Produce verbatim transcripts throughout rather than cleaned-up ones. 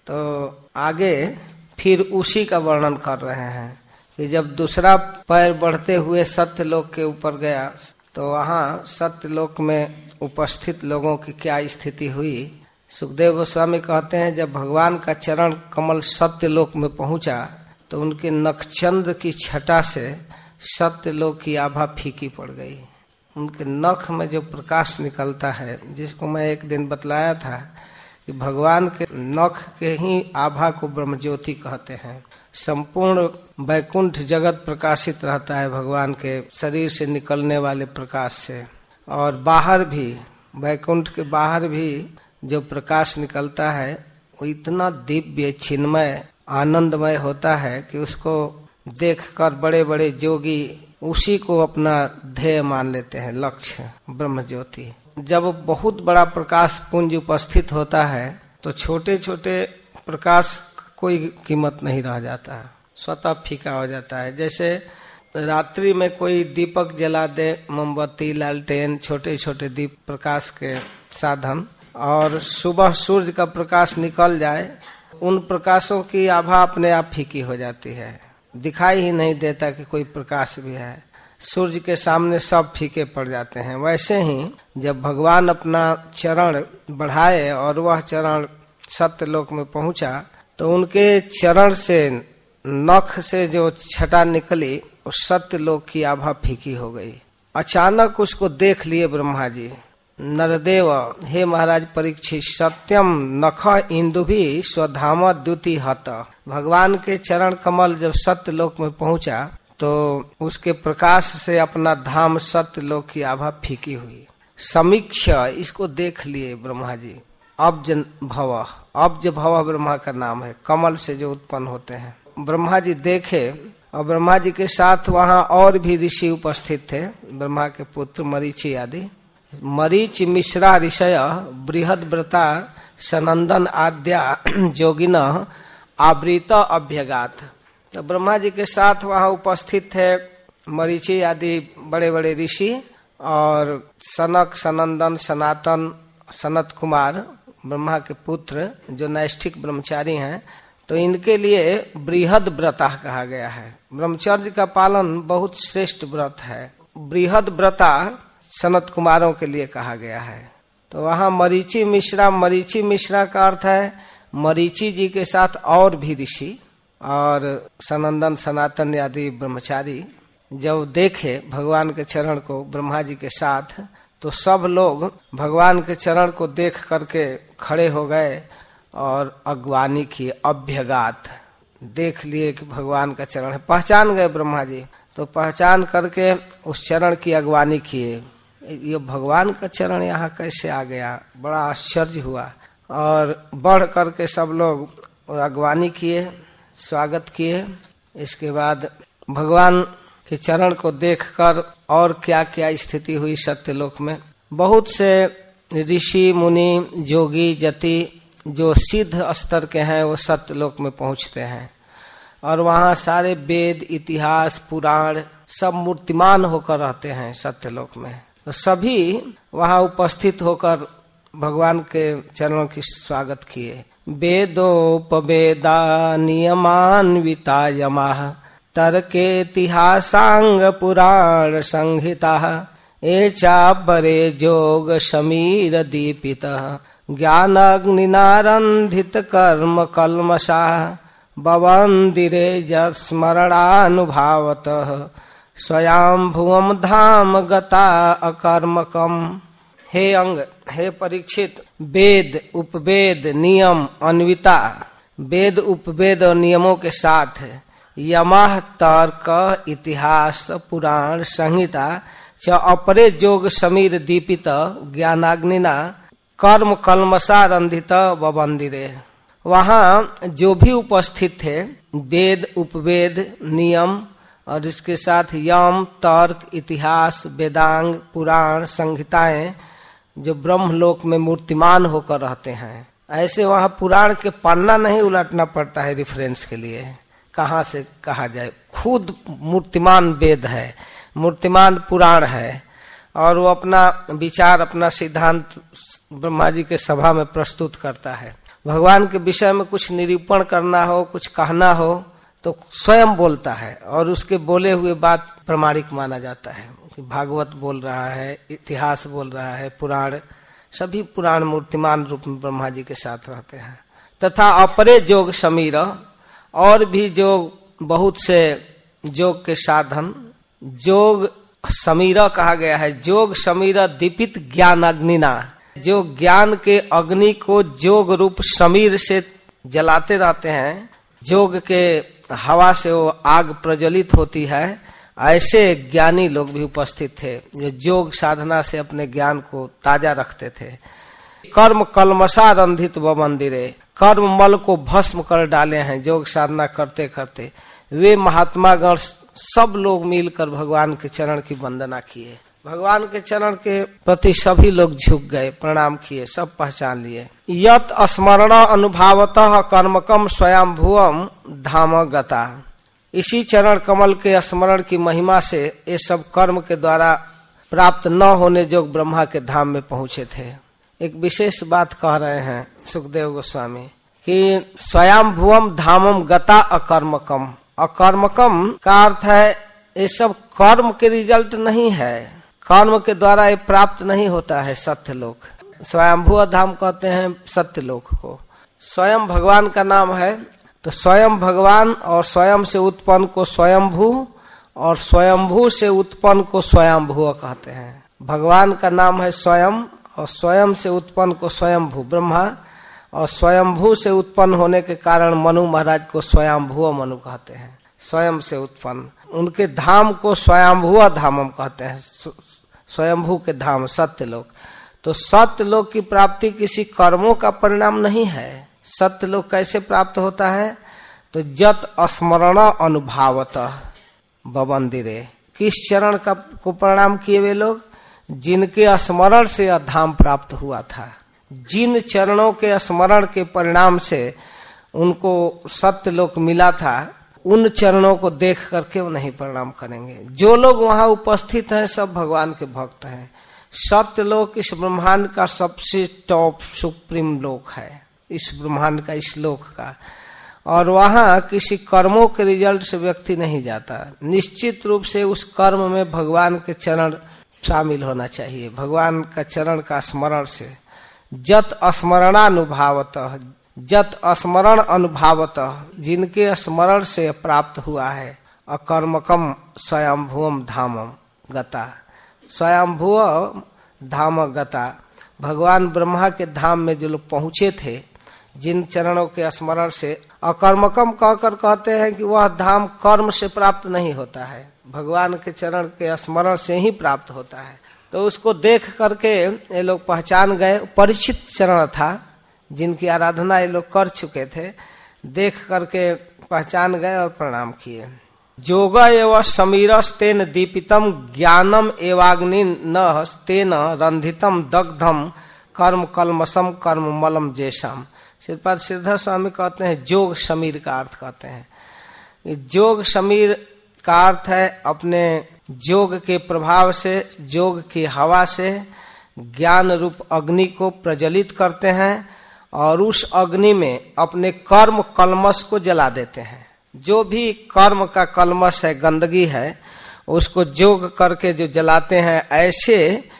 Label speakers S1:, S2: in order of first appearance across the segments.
S1: तो आगे फिर उसी का वर्णन कर रहे हैं कि जब दूसरा पैर बढ़ते हुए सत्यलोक के ऊपर गया तो वहाँ सत्यलोक में उपस्थित लोगों की क्या स्थिति हुई। सुखदेव गोस्वामी कहते हैं जब भगवान का चरण कमल सत्यलोक में पहुंचा तो उनके नखचंद्र की छटा से सत्यलोक की आभा फीकी पड़ गई। उनके नख में जो प्रकाश निकलता है, जिसको मैं एक दिन बतलाया था कि भगवान के नख के ही आभा को ब्रह्मज्योति कहते हैं। संपूर्ण वैकुंठ जगत प्रकाशित रहता है भगवान के शरीर से निकलने वाले प्रकाश से, और बाहर भी वैकुंठ के बाहर भी जो प्रकाश निकलता है वो इतना दिव्य चिन्मय आनंदमय होता है कि उसको देखकर बड़े बड़े जोगी उसी को अपना ध्येय मान लेते हैं, लक्ष्य ब्रह्म ज्योति। जब बहुत बड़ा प्रकाश पुंज उपस्थित होता है तो छोटे छोटे प्रकाश कोई कीमत नहीं रह जाता, स्वतः फीका हो जाता है। जैसे रात्रि में कोई दीपक जला दे, मोमबत्ती, लालटेन, छोटे छोटे दीप प्रकाश के साधन, और सुबह सूर्य का प्रकाश निकल जाए, उन प्रकाशों की आभा अपने आप फीकी हो जाती है, दिखाई ही नहीं देता कि कोई प्रकाश भी है। सूर्य के सामने सब फीके पड़ जाते हैं। वैसे ही जब भगवान अपना चरण बढ़ाए और वह चरण सत्यलोक में पहुंचा तो उनके चरण से नख से जो छटा निकली उस सत्यलोक की आभा फीकी हो गई। अचानक उसको देख लिए ब्रह्मा जी। नरदेव, हे महाराज परीक्षित, सत्यम नख इंदु भी स्वधाम द्युति हत। भगवान के चरण कमल जब सत्यलोक में पहुंचा तो उसके प्रकाश से अपना धाम सत्यलोक की आभा फीकी हुई। समीक्ष, इसको देख लिए ब्रह्मा जी। अब्ज भव, अब्ज भव ब्रह्मा का नाम है, कमल से जो उत्पन्न होते हैं। ब्रह्मा जी देखे और ब्रह्मा जी के साथ वहाँ और भी ऋषि उपस्थित थे, ब्रह्मा के पुत्र मरीचि आदि। मरीच मिश्रा ऋषय बृहद व्रता सनंदन आद्या जोगिन आवृत अभ्यगात। तो ब्रह्मा जी के साथ वहाँ उपस्थित थे मरीचि आदि बड़े बड़े ऋषि और सनक, सनंदन, सनातन, सनत कुमार ब्रह्मा के पुत्र जो नैष्ठिक ब्रह्मचारी हैं। तो इनके लिए बृहद व्रता कहा गया है। ब्रह्मचर्य का पालन बहुत श्रेष्ठ व्रत है। बृहद व्रता सनत कुमारों के लिए कहा गया है। तो वहाँ मरीचि मिश्रा, मरीचि मिश्रा का अर्थ है मरीचि जी के साथ और भी ऋषि और सनंदन, सनातन आदि ब्रह्मचारी जब देखे भगवान के चरण को ब्रह्मा जी के साथ तो सब लोग भगवान के चरण को देख करके खड़े हो गए और अगवानी की, अभ्यगात, देख लिए कि भगवान का चरण है। पहचान गए ब्रह्मा जी, तो पहचान करके उस चरण की अगवानी किए। ये भगवान का चरण यहाँ कैसे आ गया, बड़ा आश्चर्य हुआ। और बढ़ करके सब लोग अगवानी किए, स्वागत किए। इसके बाद भगवान के चरण को देखकर और क्या क्या स्थिति हुई सत्यलोक में। बहुत से ऋषि, मुनि, जोगी, जति जो सिद्ध स्तर के हैं वो सत्यलोक में पहुंचते हैं और वहाँ सारे वेद, इतिहास, पुराण सब मूर्तिमान होकर रहते हैं सत्यलोक में। तो सभी वहाँ उपस्थित होकर भगवान के चरणों की स्वागत किए। वेदोपवेदा नियमान्विता यमाः तर्केतिहासांग पुराण संहिता ए चापरे जोग समीर दीपितः ज्ञानाग्निनारंधित कर्म कल्मषा बवंदिरे स्मरणानुभावतः स्वयंभुवम धाम गता अकर्मकम। हे अंग, हे परीक्षित, वेद, उपवेद, नियम, अन्विता, वेद, उपवेद और नियमों के साथ यमः तर्क, इतिहास, पुराण, संहिता च अपरे जोग समीर दीपित ज्ञानाग्निना कर्म कल्मषा रंधित बवंदिरे। वहाँ जो भी उपस्थित थे, वेद, उपवेद, नियम और इसके साथ यम, तर्क, इतिहास, वेदांग, पुराण, संहिताएं जो ब्रह्मलोक में मूर्तिमान होकर रहते हैं। ऐसे वहाँ पुराण के पन्ना नहीं उलटना पड़ता है रेफरेंस के लिए, कहाँ से कहा जाए। खुद मूर्तिमान वेद है, मूर्तिमान पुराण है और वो अपना विचार, अपना सिद्धांत ब्रह्मा जी के सभा में प्रस्तुत करता है। भगवान के विषय में कुछ निरूपण करना हो, कुछ कहना हो तो स्वयं बोलता है और उसके बोले हुए बात प्रमाणिक माना जाता है। भागवत बोल रहा है, इतिहास बोल रहा है, पुराण, सभी पुराण मूर्तिमान रूप में ब्रह्मा जी के साथ रहते हैं। तथा अपरे जोग समीर, और भी जोग, बहुत से जोग के साधन, जोग समीर कहा गया है। जोग समीर दीपित ज्ञान अग्निना, जो ज्ञान के अग्नि को जोग रूप समीर से जलाते रहते हैं, जोग के हवा से वो आग प्रज्वलित होती है, ऐसे ज्ञानी लोग भी उपस्थित थे जो योग साधना से अपने ज्ञान को ताजा रखते थे। कर्म कलमसा रंधित व मंदिरे, कर्म मल को भस्म कर डाले हैं योग साधना करते करते। वे महात्मा गण सब लोग मिलकर भगवान के चरण की वंदना किए। भगवान के चरण के प्रति सभी लोग झुक गए, प्रणाम किए, सब पहचान लिए। यत स्मरण अनुभावतः कर्मकम स्वयं भुवम धाम गता, इसी चरण कमल के स्मरण की महिमा से ये सब कर्म के द्वारा प्राप्त न होने जो ब्रह्मा के धाम में पहुंचे थे। एक विशेष बात कह रहे हैं सुखदेव गोस्वामी कि स्वयं भुवम धामम गता अकर्मकम। अकर्मकम का अर्थ है ये सब कर्म के रिजल्ट नहीं है, कर्म के द्वारा ये प्राप्त नहीं होता है सत्य लोक। स्वयंभू धाम कहते हैं सत्य लोक को। स्वयं भगवान का नाम है, तो स्वयं भगवान और स्वयं से उत्पन्न को स्वयंभू और स्वयंभू से उत्पन्न को स्वयंभू कहते हैं। भगवान का नाम है स्वयं और स्वयं से उत्पन्न को स्वयंभू ब्रह्मा, और स्वयंभू से उत्पन्न होने के कारण मनु महाराज को स्वयंभू मनु कहते हैं। स्वयं से उत्पन्न उनके धाम को स्वयंभू धामम कहते हैं, स्वयंभू के धाम सत्य लोक। तो सत्य लोक की प्राप्ति किसी कर्मों का परिणाम नहीं है। सत्य लोक कैसे प्राप्त होता है? तो जत स्मरण अनुभावत बवंदिरे, किस चरण का को प्रणाम किए वे लोग? जिनके स्मरण से यह धाम प्राप्त हुआ था। जिन चरणों के स्मरण के परिणाम से उनको सत्य लोक मिला था, उन चरणों को देख करके वो नहीं प्रणाम करेंगे। जो लोग वहां उपस्थित हैं सब भगवान के भक्त हैं। सत्य लोक इस ब्रह्मांड का सबसे टॉप सुप्रीम लोक है, इस ब्रह्मांड का, इस लोक का। और वहां किसी कर्मों के रिजल्ट से व्यक्ति नहीं जाता। निश्चित रूप से उस कर्म में भगवान के चरण शामिल होना चाहिए, भगवान का चरण का स्मरण से। जत स्मरणानुभावत, जत स्मरण अनुभावत, जिनके स्मरण से प्राप्त हुआ है। अकर्मकम स्वयंभुवम धामम गता, स्वयंभुव धाम गता, भगवान ब्रह्मा के धाम में जो लोग पहुंचे थे, जिन चरणों के स्मरण से। अकर्मकम कहकर कहते हैं कि वह धाम कर्म से प्राप्त नहीं होता है, भगवान के चरण के स्मरण से ही प्राप्त होता है। तो उसको देख करके ये लोग पहचान गए। परिचित चरण था, जिनकी आराधना ये लोग कर चुके थे, देख करके पहचान गए और प्रणाम किए। जोग एवं समीरस तेन दीपितम ज्ञानम एवाग्नि न तेन रंधितम दग्धम कर्म कलमसम कर्म मलम जैसम। श्रीपाद श्रीधर स्वामी कहते हैं जोग समीर का अर्थ कहते हैं। जोग समीर का अर्थ है अपने जोग के प्रभाव से, जोग की हवा से ज्ञान रूप अग्नि को प्रज्वलित करते हैं और उस अग्नि में अपने कर्म कलमस को जला देते हैं। जो भी कर्म का कलमस है, गंदगी है, उसको जोग करके जो जलाते हैं, ऐसे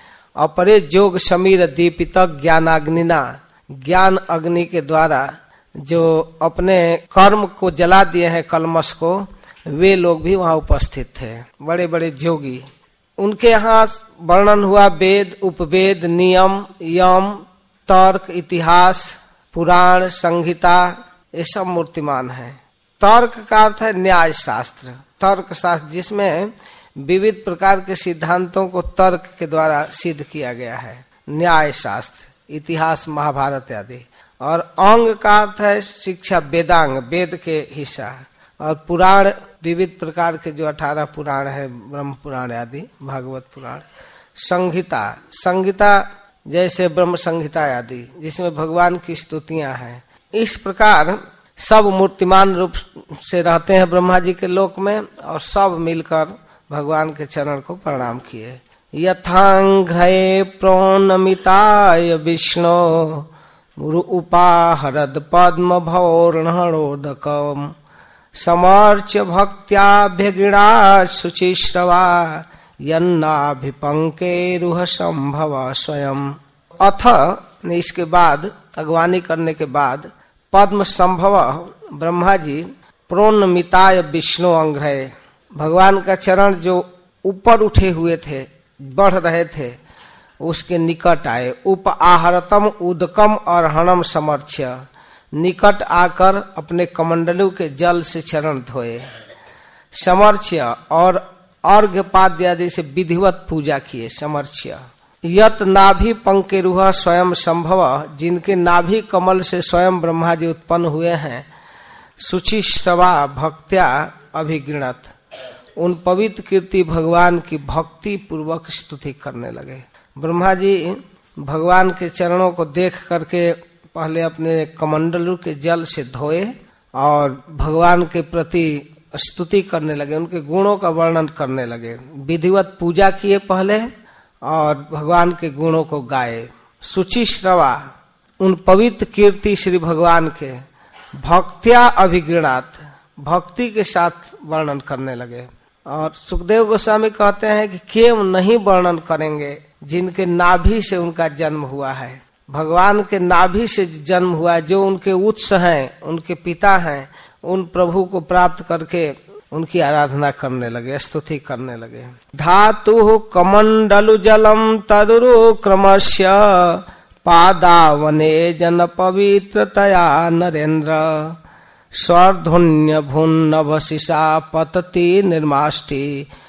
S1: अपरे जोग समीर दीपित ज्ञानाग्निना, ज्ञान अग्नि के द्वारा जो अपने कर्म को जला दिए हैं, कलमस को, वे लोग भी वहां उपस्थित थे, बड़े बड़े जोगी। उनके यहाँ वर्णन हुआ वेद, उपवेद, नियम, यम, तर्क, इतिहास, पुराण, संहिता, ये सब मूर्तिमान है। तर्क का अर्थ है न्याय शास्त्र, तर्क शास्त्र, जिसमें विविध प्रकार के सिद्धांतों को तर्क के द्वारा सिद्ध किया गया है। न्याय शास्त्र, इतिहास, महाभारत आदि। और अंग का अर्थ है शिक्षा, वेदांग, वेद के हिस्सा। और पुराण, विविध प्रकार के जो अठारह पुराण है, ब्रह्म पुराण आदि, भागवत पुराण। संहिता, संहिता जैसे ब्रह्म संहिता आदि, जिसमें भगवान की स्तुतियां हैं। इस प्रकार सब मूर्तिमान रूप से रहते हैं ब्रह्मा जी के लोक में, और सब मिलकर भगवान के चरण को प्रणाम किए। यथांघ्रये प्रोन्नमिताय विष्णु उपाहरद पद्म भौर्णोदकम् समर्च्य भक्त्याभ्यगिणा शुचिश्रवा यन्नाभिपंकेरुह संभव स्वयं। अथ इसके बाद अगवानी करने के बाद पद्म संभव ब्रह्मा जी प्रोन्नमिताय विष्णु अंग्रह, भगवान का चरण जो ऊपर उठे हुए थे, बढ़ रहे थे, उसके निकट आए। उप आहरतम उदकम और हणम समर्च्य, निकट आकर अपने कमंडलू के जल से चरण धोए। समर्च्य और अर्घ्यपाद्य आदि से विधिवत पूजा किए। समर्च्य यत नाभि पंकेरुह स्वयं संभव, जिनके नाभि कमल से स्वयं ब्रह्मा जी उत्पन्न हुए हैं। शुचिश्रवा भक्त्या अभिगृणत, उन पवित्र कीर्ति भगवान की भक्ति पूर्वक स्तुति करने लगे। ब्रह्मा जी भगवान के चरणों को देख करके पहले अपने कमंडलू के जल से धोए और भगवान के प्रति स्तुति करने लगे, उनके गुणों का वर्णन करने लगे। विधिवत पूजा किए पहले और भगवान के गुणों को गाए। शुचिश्रवा, उन पवित्र कीर्ति श्री भगवान के भक्त्या अभिगृणात, भक्ति के साथ वर्णन करने लगे। और सुखदेव गोस्वामी कहते हैं कि केवल नहीं वर्णन करेंगे जिनके नाभि से उनका जन्म हुआ है, भगवान के नाभि से जन्म हुआ है, जो उनके उत्स हैं, उनके पिता हैं, उन प्रभु को प्राप्त करके उनकी आराधना करने लगे, स्तुति करने लगे। धातु कमंडलु जलम तदुरु क्रमस्य पादावने जन पवित्रतया नरेन्द्र स्वर्धुन्य भुन्नभशिषा पतति निर्माष्टि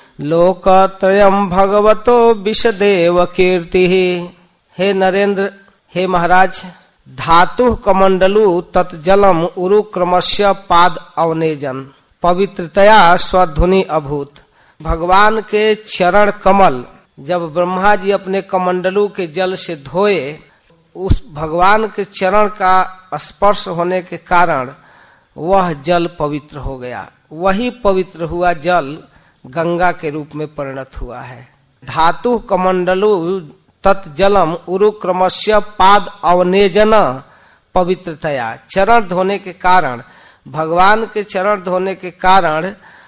S1: लोकत्रयम् भगवतो विशदेव कीर्ति। हे नरेंद्र, हे महाराज, धातु कमंडलु तत्जलम उरु क्रमस्य पाद अवनेजन पवित्रतया स्वध्वनि अभूत। भगवान के चरण कमल जब ब्रह्मा जी अपने कमंडलू के जल से धोए, उस भगवान के चरण का स्पर्श होने के कारण वह जल पवित्र हो गया। वही पवित्र हुआ जल गंगा के रूप में परिणत हुआ है। धातु कमंडलु तत्जलम उरु क्रमस्य पाद अवनेजन पवित्रतया, चरण धोने के कारण, भगवान के चरण धोने के कारण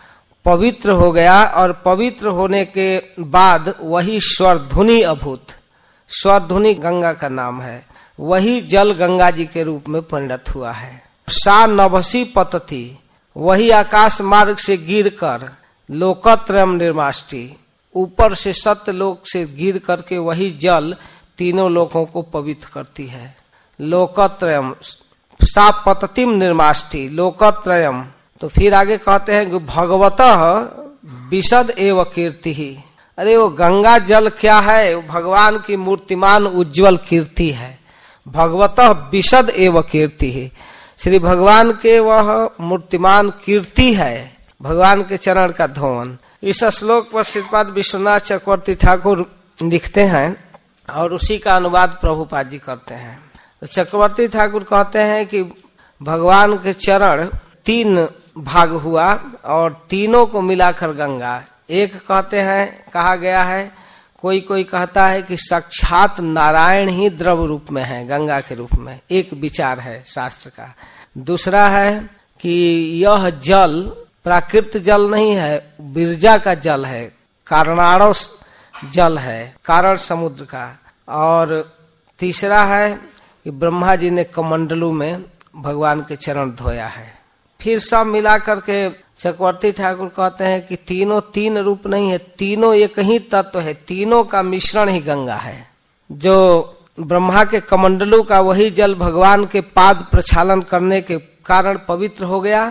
S1: पवित्र हो गया। और पवित्र होने के बाद वही स्वरधुनि अभूत, स्वरधुनि गंगा का नाम है, वही जल गंगा जी के रूप में परिणत हुआ है। सा नभसी पतति, वही आकाश मार्ग से गिरकर लोकत्रयम निर्माष्टि, ऊपर से सत्य लोक से गिर करके वही जल तीनों लोकों को पवित्र करती है। लोकत्रयम सा पततिम निर्माष्टि लोकत्रयम। तो फिर आगे कहते हैं कि भगवतः विशद एव कीर्ति ही। अरे वो गंगा जल क्या है, वो भगवान की मूर्तिमान उज्जवल कीर्ति है। भगवतः विशद एव कीर्ति ही, श्री भगवान के वह मूर्तिमान कीर्ति है, भगवान के चरण का धोवन। इस श्लोक पर श्रीपाद विश्वनाथ चक्रवर्ती ठाकुर लिखते हैं और उसी का अनुवाद प्रभुपाद जी करते हैं। तो चक्रवर्ती ठाकुर कहते हैं कि भगवान के चरण तीन भाग हुआ और तीनों को मिलाकर गंगा। एक कहते हैं, कहा गया है, कोई कोई कहता है कि साक्षात नारायण ही द्रव रूप में है, गंगा के रूप में, एक विचार है शास्त्र का। दूसरा है कि यह जल प्राकृत जल नहीं है, बिरजा का जल है, कारणाणव जल है, कारण समुद्र का। और तीसरा है कि ब्रह्मा जी ने कमंडलू में भगवान के चरण धोया है। फिर सब मिला करके चक्रवर्ती ठाकुर कहते हैं कि तीनों तीन रूप नहीं है, तीनों एक ही तत्व है, तीनों का मिश्रण ही गंगा है। जो ब्रह्मा के कमंडलू का वही जल भगवान के पाद प्रक्षालन करने के कारण पवित्र हो गया,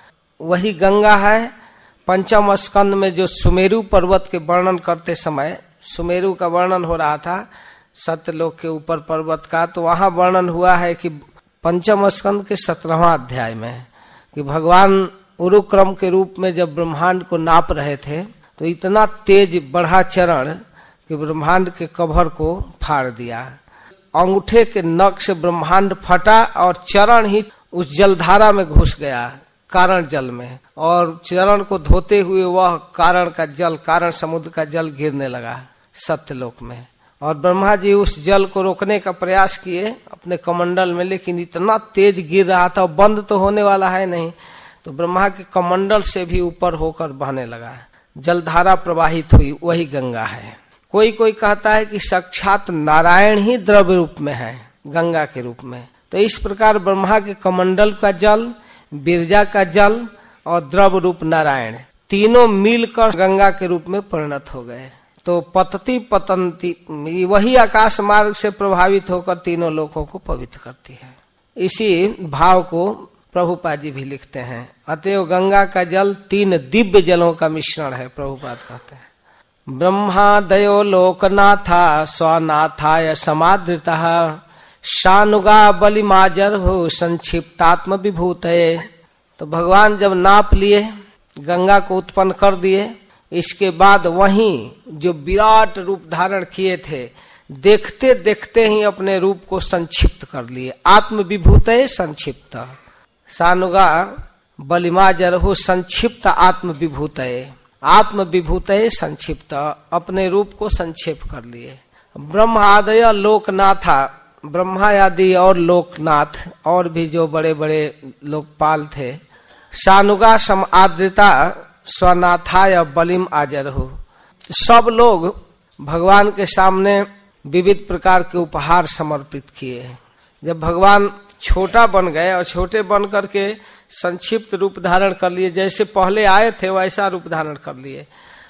S1: वही गंगा है। पंचम स्कंद में जो सुमेरु पर्वत के वर्णन करते समय, सुमेरु का वर्णन हो रहा था सत्यलोक के ऊपर पर्वत का, तो वहां वर्णन हुआ है कि पंचम स्कंद के सत्रहवां अध्याय में कि भगवान उरुक्रम के रूप में जब ब्रह्मांड को नाप रहे थे तो इतना तेज बढ़ा चरण कि ब्रह्मांड के कवर को फाड़ दिया। अंगूठे के नख से ब्रह्मांड फटा और चरण ही उस जलधारा में घुस गया, कारण जल में, और चरण को धोते हुए वह कारण का जल, कारण समुद्र का जल गिरने लगा सत्यलोक में। और ब्रह्मा जी उस जल को रोकने का प्रयास किए अपने कमंडल में, लेकिन इतना तेज गिर रहा था, बंद तो होने वाला है नहीं, तो ब्रह्मा के कमंडल से भी ऊपर होकर बहने लगा, जलधारा प्रवाहित हुई, वही गंगा है। कोई कोई कहता है कि साक्षात नारायण ही द्रव्य रूप में है, गंगा के रूप में। तो इस प्रकार ब्रह्मा के कमंडल का जल, बिरजा का जल और द्रव्य रूप नारायण तीनों मिलकर गंगा के रूप में परिणत हो गए। तो पतती पतंती, वही आकाश मार्ग से प्रभावित होकर तीनों लोकों को पवित्र करती है। इसी भाव को प्रभुपाद जी भी लिखते हैं। अतएव गंगा का जल तीन दिव्य जलों का मिश्रण है, प्रभुपाद कहते हैं। ब्रह्मा दयो लोकनाथा स्वनाथाय समादृतः शानुगा बलिमाजर हो संक्षिप्तात्म विभूतये। तो भगवान जब नाप लिए, गंगा को उत्पन्न कर दिए, इसके बाद वहीं जो विराट रूप धारण किए थे, देखते देखते ही अपने रूप को संक्षिप्त कर लिए। आत्म विभूतये संक्षिप्त, सानुगा बलिमाजर हो संक्षिप्त आत्म विभूतये, आत्म विभूतये संक्षिप्त, अपने रूप को संक्षेप कर लिए। ब्रह्म आदय लोकनाथा, ब्रह्मा आदि और लोकनाथ और भी जो बड़े बड़े लोकपाल थे, शानुगा सम आद्रिता स्वनाथाय बलिम आजर हो, सब लोग भगवान के सामने विविध प्रकार के उपहार समर्पित किए। जब भगवान छोटा बन गए और छोटे बन करके संक्षिप्त रूप धारण कर लिए, जैसे पहले आए थे वैसा रूप धारण कर लिए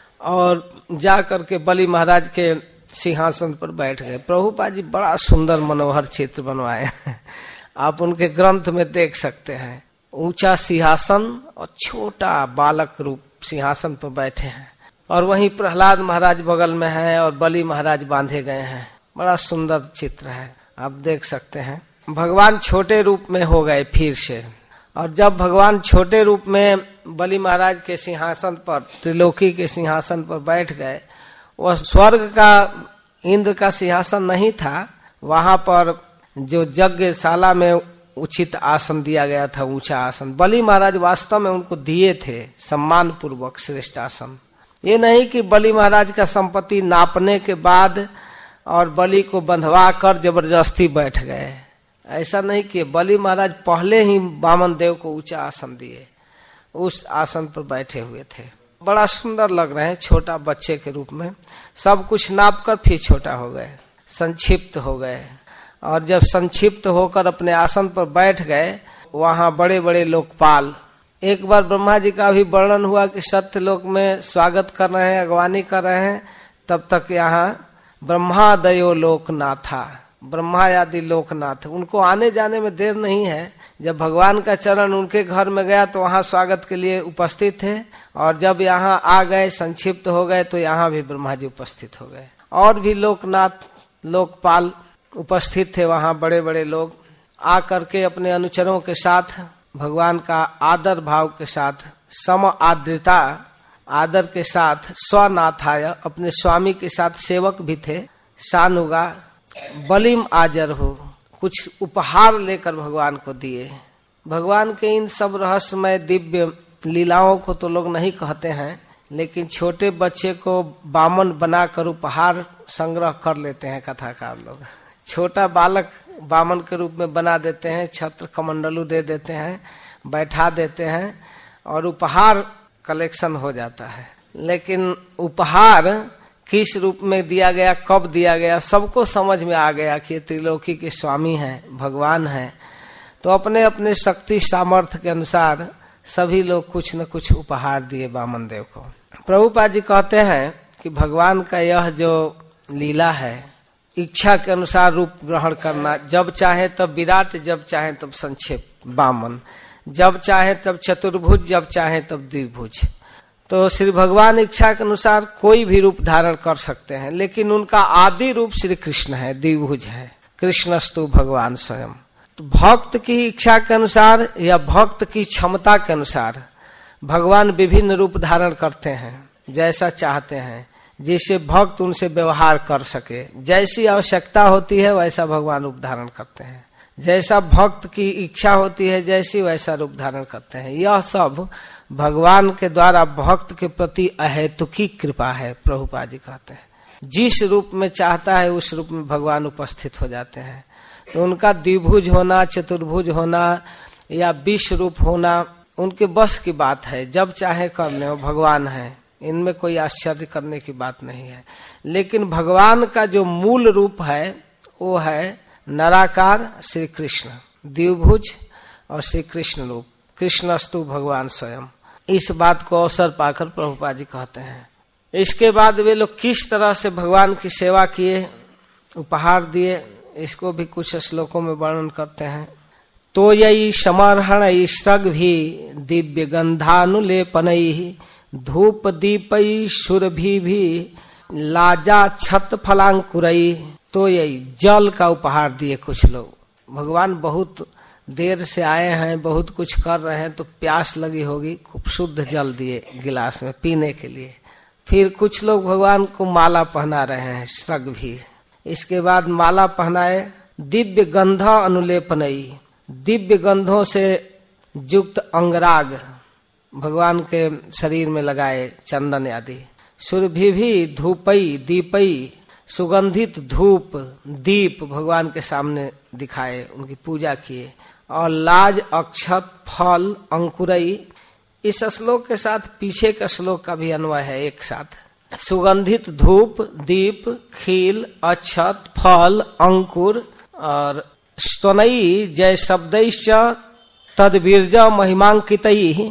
S1: और जा करके बलि महाराज के सिंहासन पर बैठ गए। प्रभुपाद जी बड़ा सुंदर मनोहर चित्र बनवाए आप उनके ग्रंथ में देख सकते हैं। ऊंचा सिंहासन और छोटा बालक रूप सिंहासन पर बैठे हैं, और वहीं प्रहलाद महाराज बगल में है और बलि महाराज बांधे गए हैं। बड़ा सुंदर चित्र है, आप देख सकते हैं। भगवान छोटे रूप में हो गए फिर से, और जब भगवान छोटे रूप में बलि महाराज के सिंहासन पर, त्रिलोकी के सिंहासन पर बैठ गए, वह स्वर्ग का इंद्र का सिंहासन नहीं था, वहां पर जो यज्ञशाला में उचित आसन दिया गया था, ऊंचा आसन, बलि महाराज वास्तव में उनको दिए थे सम्मान पूर्वक श्रेष्ठ आसन। ये नहीं कि बलि महाराज का संपत्ति नापने के बाद और बलि को बंधवा कर जबरदस्ती बैठ गए, ऐसा नहीं कि बलि महाराज पहले ही वामन देव को ऊंचा आसन दिए, उस आसन पर बैठे हुए थे। बड़ा सुंदर लग रहे हैं, छोटा बच्चे के रूप में। सब कुछ नाप कर फिर छोटा हो गए, संक्षिप्त हो गए, और जब संक्षिप्त होकर अपने आसन पर बैठ गए, वहां बड़े बड़े लोकपाल, एक बार ब्रह्मा जी का भी वर्णन हुआ कि सत्य लोक में स्वागत कर रहे हैं, अगवानी कर रहे हैं, तब तक यहाँ ब्रह्मा दयो लोकनाथा, ब्रह्मा आदि लोकनाथ, उनको आने जाने में देर नहीं है। जब भगवान का चरण उनके घर में गया तो वहां स्वागत के लिए उपस्थित थे, और जब यहाँ आ गए संक्षिप्त हो गए तो यहाँ भी ब्रह्मा जी उपस्थित हो गए, और भी लोकनाथ लोकपाल उपस्थित थे वहां, बड़े बड़े लोग आ करके अपने अनुचरों के साथ भगवान का आदर भाव के साथ, सम आद्रता आदर के साथ, स्वनाथाय अपने स्वामी के साथ सेवक भी थे, सानुगा बलिम आजर हो, कुछ उपहार लेकर भगवान को दिए। भगवान के इन सब रहस्यमय दिव्य लीलाओं को तो लोग नहीं कहते हैं, लेकिन छोटे बच्चे को बामन बनाकर उपहार संग्रह कर लेते हैं कथाकार लोग। छोटा बालक बामन के रूप में बना देते हैं, छत्र कमंडलू दे देते हैं, बैठा देते हैं, और उपहार कलेक्शन हो जाता है। लेकिन उपहार किस रूप में दिया गया, कब दिया गया, सबको समझ में आ गया कि त्रिलोकी के स्वामी हैं, भगवान हैं। तो अपने अपने शक्ति सामर्थ्य के अनुसार सभी लोग कुछ न कुछ उपहार दिए वामन देव को। प्रभुपाद जी कहते हैं कि भगवान का यह जो लीला है, इच्छा के अनुसार रूप ग्रहण करना, जब चाहे तब विराट, जब चाहे तब संक्षेप वामन, जब चाहे तब चतुर्भुज, जब चाहे तब द्विभुज। तो श्री भगवान इच्छा के अनुसार कोई भी रूप धारण कर सकते हैं, लेकिन उनका आदि रूप श्री कृष्ण है, द्विभुज है, कृष्णस्तु भगवान स्वयं। तो भक्त की इच्छा के अनुसार या भक्त की क्षमता के अनुसार भगवान विभिन्न रूप धारण करते हैं, जैसा चाहते हैं, जिससे भक्त उनसे व्यवहार कर सके। जैसी आवश्यकता होती है वैसा भगवान रूप धारण करते हैं, जैसा भक्त की इच्छा होती है जैसी वैसा रूप धारण करते हैं। यह सब भगवान के द्वारा भक्त के प्रति अहेतुकी कृपा है, प्रभुपाद जी कहते हैं। जिस रूप में चाहता है उस रूप में भगवान उपस्थित हो जाते हैं। तो उनका द्विभुज होना, चतुर्भुज होना या विश्व रूप होना उनके बस की बात है, जब चाहे कर ले, वो भगवान है, इनमें कोई आश्चर्य करने की बात नहीं है। लेकिन भगवान का जो मूल रूप है वो है नराकार श्री कृष्ण, द्विभुज और श्री कृष्ण रूप, कृष्णस्तु भगवान स्वयं। इस बात को अवसर पाकर प्रभुपाद जी कहते हैं। इसके बाद वे लोग किस तरह से भगवान की सेवा किए, उपहार दिए, इसको भी कुछ श्लोकों में वर्णन करते हैं। तो यही समर्हण श्रग भी दिव्य गंधानुलेपनई धूप दीपई सुरभि भी लाजा छत फलांकुरई। तो यही जल का उपहार दिए कुछ लोग। भगवान बहुत देर से आए हैं, बहुत कुछ कर रहे हैं, तो प्यास लगी होगी, खूब शुद्ध जल दिए गिलास में पीने के लिए। फिर कुछ लोग भगवान को माला पहना रहे हैं, श्रग भी। इसके बाद माला पहनाए, दिव्य गंधा अनुलेपनई, दिव्य गंधों से युक्त अंगराग भगवान के शरीर में लगाए, चंदन आदि। सुरभि भी धूपई दीपई, सुगंधित धूप दीप भगवान के सामने दिखाए, उनकी पूजा किए। और लाज अक्षत फल अंकुरई, इस श्लोक के साथ पीछे का श्लोक का भी अन्वय है एक साथ। सुगंधित धूप दीप खील अक्षत फल अंकुर और स्तनई जय शब्दैश्च तद्वीर्ज महिमांकितई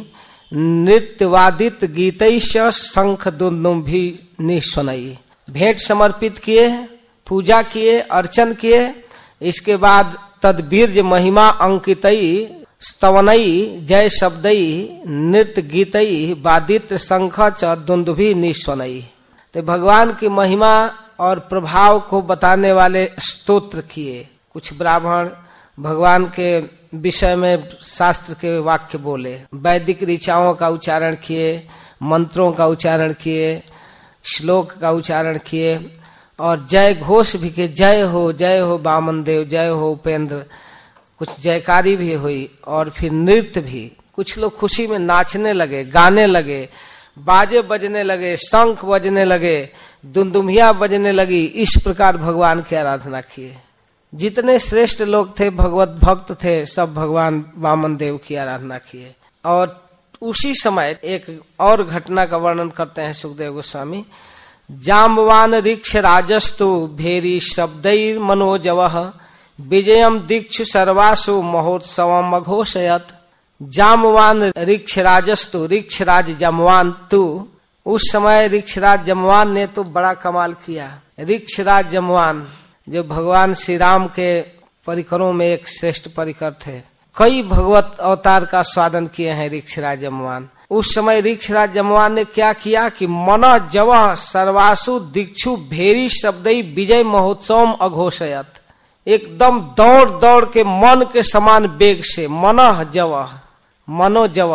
S1: नृत्यवादित गीतैश्च शंख दुन्दुभि निस्वनई। भेंट समर्पित किए, पूजा किए, अर्चन किए। इसके बाद तद्वीर्ज महिमा अंकितई स्तवनई जय शब्दई नृत्य गीतई वादित शंख च दुन्दुभि निस्वनई। तो भगवान की महिमा और प्रभाव को बताने वाले स्तोत्र किए। कुछ ब्राह्मण भगवान के विषय में शास्त्र के वाक्य बोले, वैदिक ऋचाओं का उच्चारण किए, मंत्रों का उच्चारण किए, श्लोक का उच्चारण किए और जय घोष भी किए, जय हो जय हो वामन देव, जय हो उपेंद्र, कुछ जयकारी भी हुई। और फिर नृत्य भी, कुछ लोग खुशी में नाचने लगे, गाने लगे, बाजे बजने लगे, शंख बजने लगे, दुमदुमिया बजने लगी। इस प्रकार भगवान की आराधना किए। जितने श्रेष्ठ लोग थे, भगवत भक्त थे, सब भगवान वामन देव की आराधना किए। और उसी समय एक और घटना का वर्णन करते हैं सुखदेव गोस्वामी। जाम्बवान ऋक्ष राजस्तु भेरी शब्दैर मनोजवः विजयम दीक्षु सर्वासु महोत्सवम अघोषयत। जामवान ऋक्ष राजस्तु, ऋक्ष राज जमवान तु, उस समय ऋक्ष राज जमवान ने तो बड़ा कमाल किया। ऋक्ष राज जमवान जो भगवान श्री राम के परिकरों में एक श्रेष्ठ परिकर थे, कई भगवत अवतार का स्वादन किए हैं ऋक्षराज जमवान। उस समय ऋक्षराज जमवान ने क्या किया कि मन जव सर्वासु दीक्षु भेरी शब्दई विजय महोत्सव अघोषयत। एकदम दौड़ दौड़ के मन के समान वेग से, मन जव मनो जव,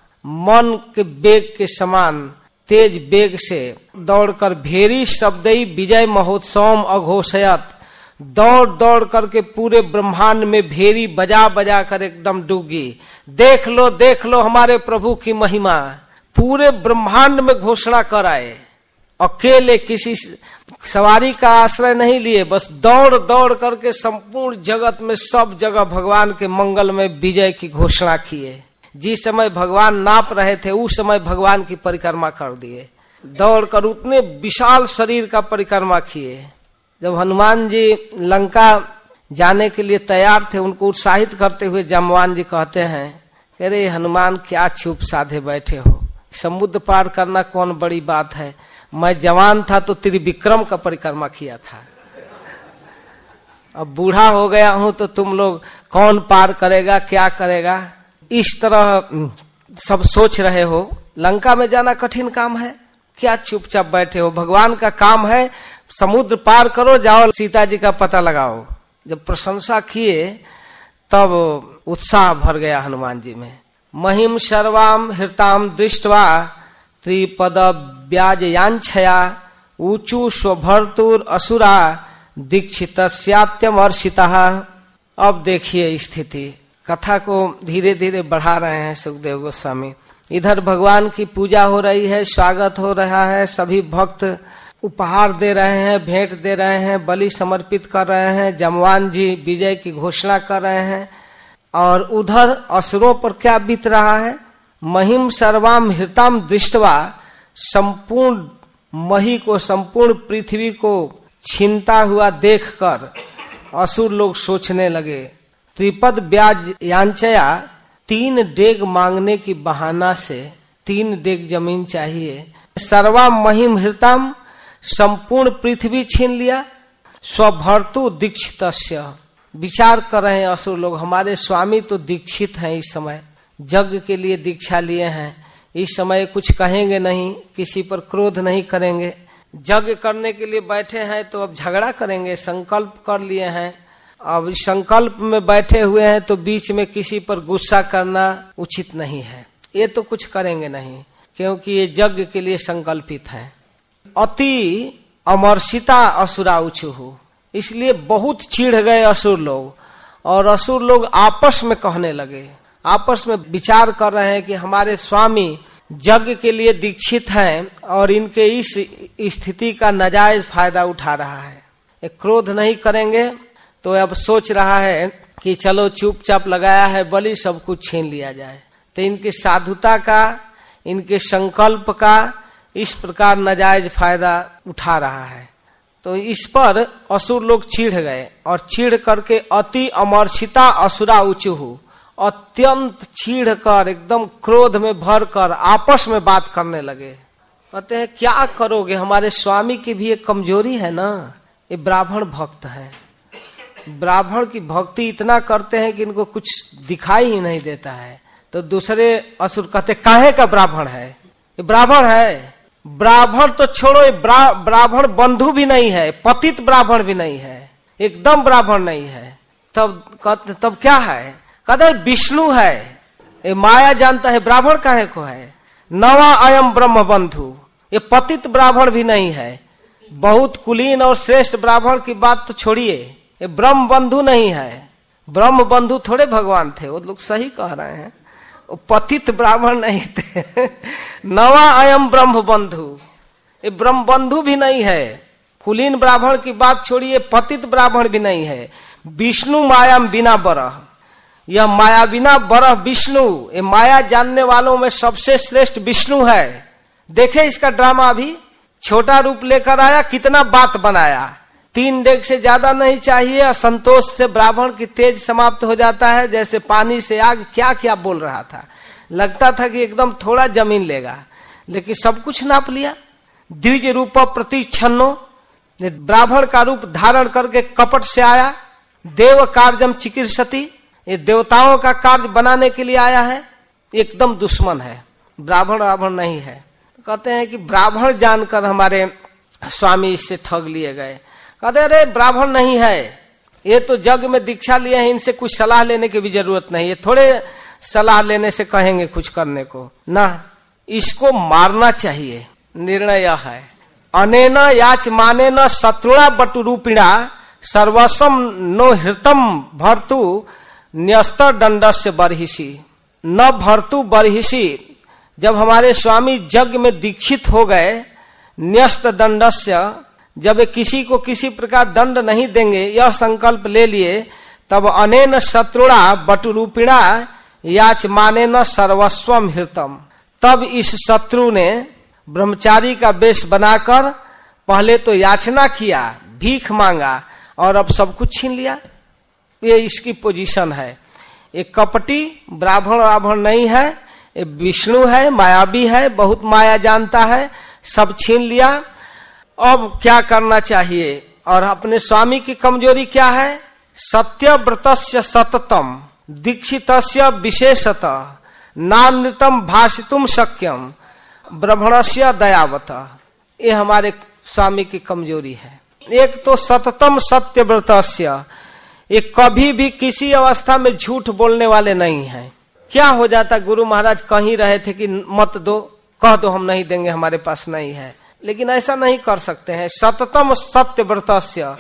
S1: मन के वेग के समान तेज वेग से दौड़कर भेरी शब्दई विजय महोत्सव अघोषयत, दौड़ दौड़ करके पूरे ब्रह्मांड में भेरी बजा बजा कर एकदम डूबी। देख लो देख लो हमारे प्रभु की महिमा, पूरे ब्रह्मांड में घोषणा कर आए। अकेले किसी सवारी का आश्रय नहीं लिए, बस दौड़ दौड़ करके संपूर्ण जगत में सब जगह भगवान के मंगल में विजय की घोषणा किए। जिस समय भगवान नाप रहे थे उस समय भगवान की परिक्रमा कर दिए, दौड़कर उतने विशाल शरीर का परिक्रमा किए। जब हनुमान जी लंका जाने के लिए तैयार थे, उनको उत्साहित करते हुए जाम्बवान जी कहते हैं, कह रहे हनुमान क्या चुप साधे बैठे हो, समुद्र पार करना कौन बड़ी बात है, मैं जवान था तो त्रिविक्रम का परिक्रमा किया था, अब बूढ़ा हो गया हूं तो तुम लोग कौन पार करेगा, क्या करेगा, इस तरह सब सोच रहे हो। लंका में जाना कठिन काम है, क्या चुपचाप बैठे हो, भगवान का काम है, समुद्र पार करो, जाओ सीता जी का पता लगाओ। जब प्रशंसा किए तब उत्साह भर गया हनुमान जी में। महिम सर्वाम हृताम दृष्टवा त्रिपद व्याजयांछया ऊचु स्वभर्तुर असुरा दीक्षित स्यात्यमर्षिता। अब देखिए स्थिति, कथा को धीरे धीरे बढ़ा रहे हैं सुखदेव गोस्वामी। इधर भगवान की पूजा हो रही है, स्वागत हो रहा है, सभी भक्त उपहार दे रहे हैं, भेंट दे रहे हैं, बलि समर्पित कर रहे हैं, जमवान जी विजय की घोषणा कर रहे हैं। और उधर असुरों पर क्या बीत रहा है? महिम सर्वाम हृताम दृष्टवा, संपूर्ण मही को, संपूर्ण पृथ्वी को छीनता हुआ देखकर असुर लोग सोचने लगे, त्रिपद ब्याज यांचया, तीन डेग मांगने की बहाना से तीन डेग जमीन चाहिए। सर्वा महिम हृताम, संपूर्ण पृथ्वी छीन लिया। स्वभर्तु दीक्षितस्य, विचार कर रहे हैं असुर लोग, हमारे स्वामी तो दीक्षित हैं, इस समय यज्ञ के लिए दीक्षा लिए हैं, इस समय कुछ कहेंगे नहीं, किसी पर क्रोध नहीं करेंगे। यज्ञ करने के लिए बैठे हैं तो अब झगड़ा करेंगे, संकल्प कर लिए हैं, अब संकल्प में बैठे हुए हैं तो बीच में किसी पर गुस्सा करना उचित नहीं है। ये तो कुछ करेंगे नहीं, क्योंकि ये यज्ञ के लिए संकल्पित है। अति अमर्षिता असुराउचुहु, इसलिए बहुत चिढ़ गए असुर लोग, और असुर लोग आपस में कहने लगे, आपस में विचार कर रहे हैं कि हमारे स्वामी यज्ञ के लिए दीक्षित हैं और इनके इस स्थिति का नाजायज फायदा उठा रहा है। एक क्रोध नहीं करेंगे तो अब सोच रहा है कि चलो चुपचाप लगाया है बलि, सब कुछ छीन लिया जाए। तो इनकी साधुता का, इनके संकल्प का इस प्रकार नाजायज फायदा उठा रहा है। तो इस पर असुर लोग चिढ़ गए, और चिढ़ करके अति अमर्षिता असुरा उचुहु, अत्यंत चिढ़ कर एकदम क्रोध में भर कर आपस में बात करने लगे। कहते हैं क्या करोगे, हमारे स्वामी की भी एक कमजोरी है ना, ये ब्राह्मण भक्त है, ब्राह्मण की भक्ति इतना करते हैं कि इनको कुछ दिखाई ही नहीं देता है। तो दूसरे असुर कहते काहे का ब्राह्मण है, ये ब्राह्मण है, ब्राह्मण तो छोड़ो, ये ब्रा, ब्राह्मण बंधु भी नहीं है, पतित ब्राह्मण भी नहीं है, एकदम ब्राह्मण नहीं है। तब कहते तब क्या है? कहते विष्णु है, ये माया जानता है, ब्राह्मण काहे को है? नवा अयम ब्रह्म बंधु, ये पतित ब्राह्मण भी नहीं है। बहुत कुलीन और श्रेष्ठ ब्राह्मण की बात तो छोड़िए, ये ब्रह्म बंधु नहीं है। ब्रह्म बंधु थोड़े भगवान थे, वो लोग सही कह रहे हैं, वो पतित ब्राह्मण नहीं थे। नवा अयम ब्रह्म बंधु, ये ब्रह्म बंधु भी नहीं है। कुलीन ब्राह्मण की बात छोड़िए, पतित ब्राह्मण भी नहीं है। विष्णु मायाम बिना बरह, यह माया बिना बरह विष्णु, ये माया जानने वालों में सबसे श्रेष्ठ विष्णु है। देखे इसका ड्रामा, अभी छोटा रूप लेकर आया, कितना बात बनाया। तीन डेग से ज्यादा नहीं चाहिए, असंतोष से ब्राह्मण की तेज समाप्त हो जाता है, जैसे पानी से आग। क्या क्या बोल रहा था, लगता था कि एकदम थोड़ा जमीन लेगा, लेकिन सब कुछ नाप लिया। द्विज रूप प्रतिच्छन्नो, ब्राह्मण का रूप धारण करके कपट से आया। देव कार्यम चिकीर्षति, ये देवताओं का कार्य बनाने के लिए आया है, एकदम दुश्मन है, ब्राह्मण ब्राह्मण नहीं है। कहते हैं कि ब्राह्मण जानकर हमारे स्वामी इससे ठग लिए गए। कहते अरे ब्राह्मण नहीं है, ये तो जग में दीक्षा लिए हैं, इनसे कुछ सलाह लेने की भी जरूरत नहीं है, थोड़े सलाह लेने से कहेंगे कुछ करने को ना, इसको मारना चाहिए। निर्णय यह है, अनेन याच माने न शत्रुणा बटुरूपिणा सर्वस्वम नो हृतम भर्तु न्यस्तर दंडस्य बरहिसी। न भर्तु बरहिसी, जब हमारे स्वामी यज्ञ में दीक्षित हो गए, न्यस्त दंडस्य, जब किसी को किसी प्रकार दंड नहीं देंगे यह संकल्प ले लिए, तब अनेन शत्रुणा बटुरूपिणा याच माने न सर्वस्वम हृतम, तब इस शत्रु ने ब्रह्मचारी का वेश बनाकर पहले तो याचना किया, भीख मांगा, और अब सब कुछ छीन लिया। ये इसकी पोजीशन है। एक कपटी ब्राह्मण ब्राह्मण नहीं है, ये विष्णु है, मायावी है, बहुत माया जानता है, सब छीन लिया। अब क्या करना चाहिए? और अपने स्वामी की कमजोरी क्या है? सत्यव्रतस्य सततम दीक्षितस्य विशेषतः नानृतम भाषितुम शक्यम ब्रह्मणस्य दयावत। ये हमारे स्वामी की कमजोरी है। एक तो सततम सत्यव्रतस्य, ये कभी भी किसी अवस्था में झूठ बोलने वाले नहीं हैं। क्या हो जाता, गुरु महाराज कहीं रहे थे कि मत दो, कह दो हम नहीं देंगे, हमारे पास नहीं है, लेकिन ऐसा नहीं कर सकते हैं। सततम सत्यव्रतस्य,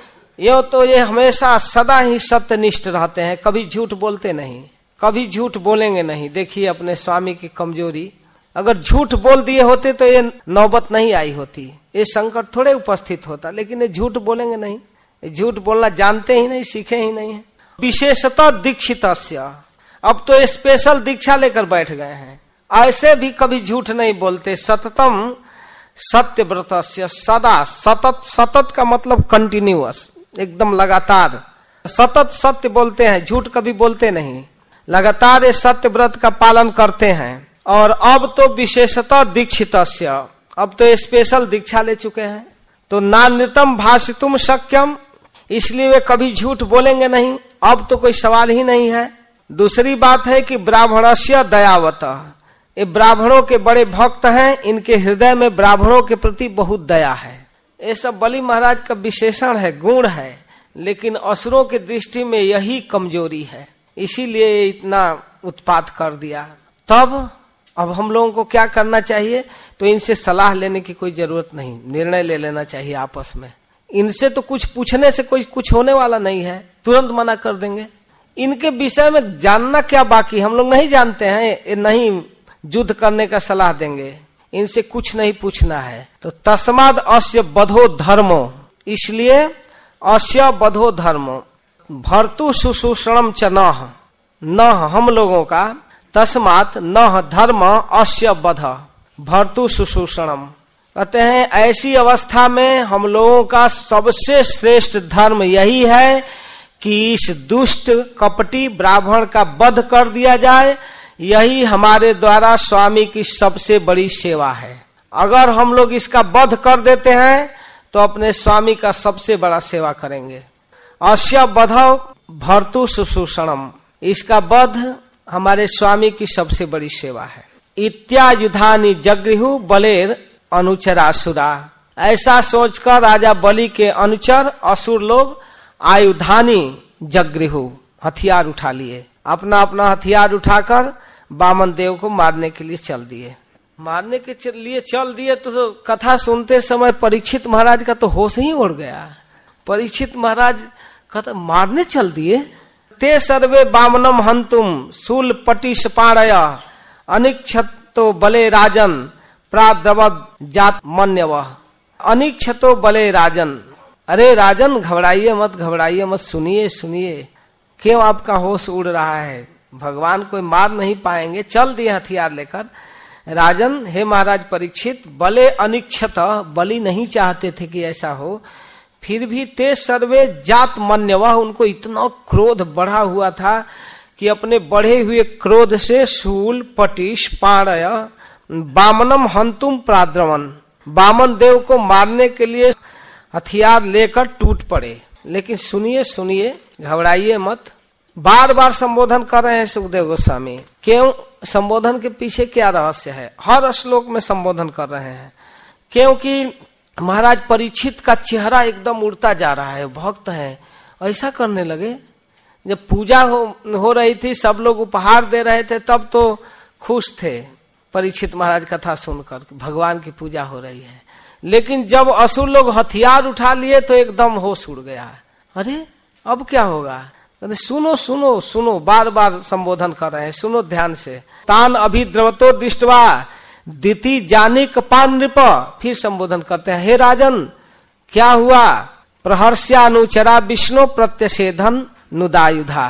S1: ये तो ये हमेशा सदा ही सत्यनिष्ठ रहते हैं, कभी झूठ बोलते नहीं, कभी झूठ बोलेंगे नहीं। देखिए अपने स्वामी की कमजोरी, अगर झूठ बोल दिए होते तो ये नौबत नहीं आई होती, ये संकट थोड़े उपस्थित होता, लेकिन ये झूठ बोलेंगे नहीं, ये झूठ बोलना जानते ही नहीं, सीखे ही नहीं है। विशेषतः दीक्षितस्य, अब तो स्पेशल दीक्षा लेकर बैठ गए हैं, ऐसे भी कभी झूठ नहीं बोलते। सततम सत्यव्रतस्य, सदा सतत, सतत का मतलब कंटिन्यूअस, एकदम लगातार सतत सत्य बोलते हैं, झूठ कभी बोलते नहीं, लगातार ये सत्य व्रत का पालन करते हैं। और अब तो विशेषतः दीक्षितस्य, अब तो स्पेशल दीक्षा ले चुके हैं, तो नान्यतम भाषितुम शक्यम, इसलिए वे कभी झूठ बोलेंगे नहीं, अब तो कोई सवाल ही नहीं है। दूसरी बात है कि ब्राह्मणस्य दयावत, ये ब्राह्मणों के बड़े भक्त हैं, इनके हृदय में ब्राह्मणों के प्रति बहुत दया है। ये सब बलि महाराज का विशेषण है, गुण है, लेकिन असुरों की दृष्टि में यही कमजोरी है, इसीलिए इतना उत्पात कर दिया। तब अब हम लोगों को क्या करना चाहिए, तो इनसे सलाह लेने की कोई जरूरत नहीं, निर्णय ले लेना चाहिए आपस में। इनसे तो कुछ पूछने से कोई कुछ होने वाला नहीं है, तुरंत मना कर देंगे। इनके विषय में जानना क्या बाकी, हम लोग नहीं जानते हैं, नहीं युद्ध करने का सलाह देंगे, इनसे कुछ नहीं पूछना है। तो तस्माद अस्य बधो धर्मो, इसलिए अस्य बधो धर्मो भर्तु सुशूषणम च नः, न हम लोगों का, तस्मात न धर्म अस्य बध भर्तु सुशूषणम, कहते हैं ऐसी अवस्था में हम लोगों का सबसे श्रेष्ठ धर्म यही है कि इस दुष्ट कपटी ब्राह्मण का वध कर दिया जाए, यही हमारे द्वारा स्वामी की सबसे बड़ी सेवा है। अगर हम लोग इसका वध कर देते हैं तो अपने स्वामी का सबसे बड़ा सेवा करेंगे। अस्य वध भर्तु सुशूषणम, इसका वध हमारे स्वामी की सबसे बड़ी सेवा है। इत्यायुधानि जगृहु बलेर अनुचरासुरा, ऐसा सोचकर राजा बलि के अनुचर असुर लोग आयुधानी जगृहु, हथियार उठा लिए, अपना अपना हथियार उठाकर वामन देव को मारने के लिए चल दिए। मारने के लिए चल दिए तो, तो कथा सुनते समय परीक्षित महाराज का तो होश ही उड़ गया। परीक्षित महाराज कथा मारने चल दिए। ते सर्वे वामनम हंतुम शूल पटिश पाणय अनिक्षतो बले राजन प्राद्रवद जात मन्यव, अनिक्षतो बले राजन, अरे राजन घबराइए मत, घबराइए मत, सुनिए सुनिए, क्यों आपका होश उड़ रहा है, भगवान कोई मार नहीं पाएंगे। चल दिए हथियार लेकर। राजन, हे महाराज परीक्षित, बले अनिक्षत, बलि नहीं चाहते थे कि ऐसा हो, फिर भी ते सर्वे जात मन्यवः, उनको इतना क्रोध बढ़ा हुआ था कि अपने बढ़े हुए क्रोध से शूल पटिश पाणय वामनम हंतुम प्राद्रवन, वामन देव को मारने के लिए हथियार लेकर टूट पड़े। लेकिन सुनिए सुनिए, घबराइए मत, बार बार संबोधन कर रहे हैं सुखदेव गोस्वामी। क्यों? संबोधन के पीछे क्या रहस्य है, हर श्लोक में संबोधन कर रहे हैं। क्योंकि महाराज परीक्षित का चेहरा एकदम उड़ता जा रहा है, भक्त है, ऐसा करने लगे। जब पूजा हो, हो रही थी, सब लोग उपहार दे रहे थे, तब तो खुश थे परीक्षित महाराज कथा सुनकर, भगवान की पूजा हो रही है। लेकिन जब असुर लोग हथियार उठा लिए तो एकदम होश उड़ गया। अरे अब क्या होगा? सुनो सुनो सुनो, बार बार संबोधन कर रहे हैं, सुनो ध्यान से। तान अभिद्रवतो दृष्टवा दिति जानिक पान नृप, फिर संबोधन करते हैं, हे राजन क्या हुआ? प्रहर्ष्यानुचरा विष्णु प्रत्यसेधन नुदायुधा,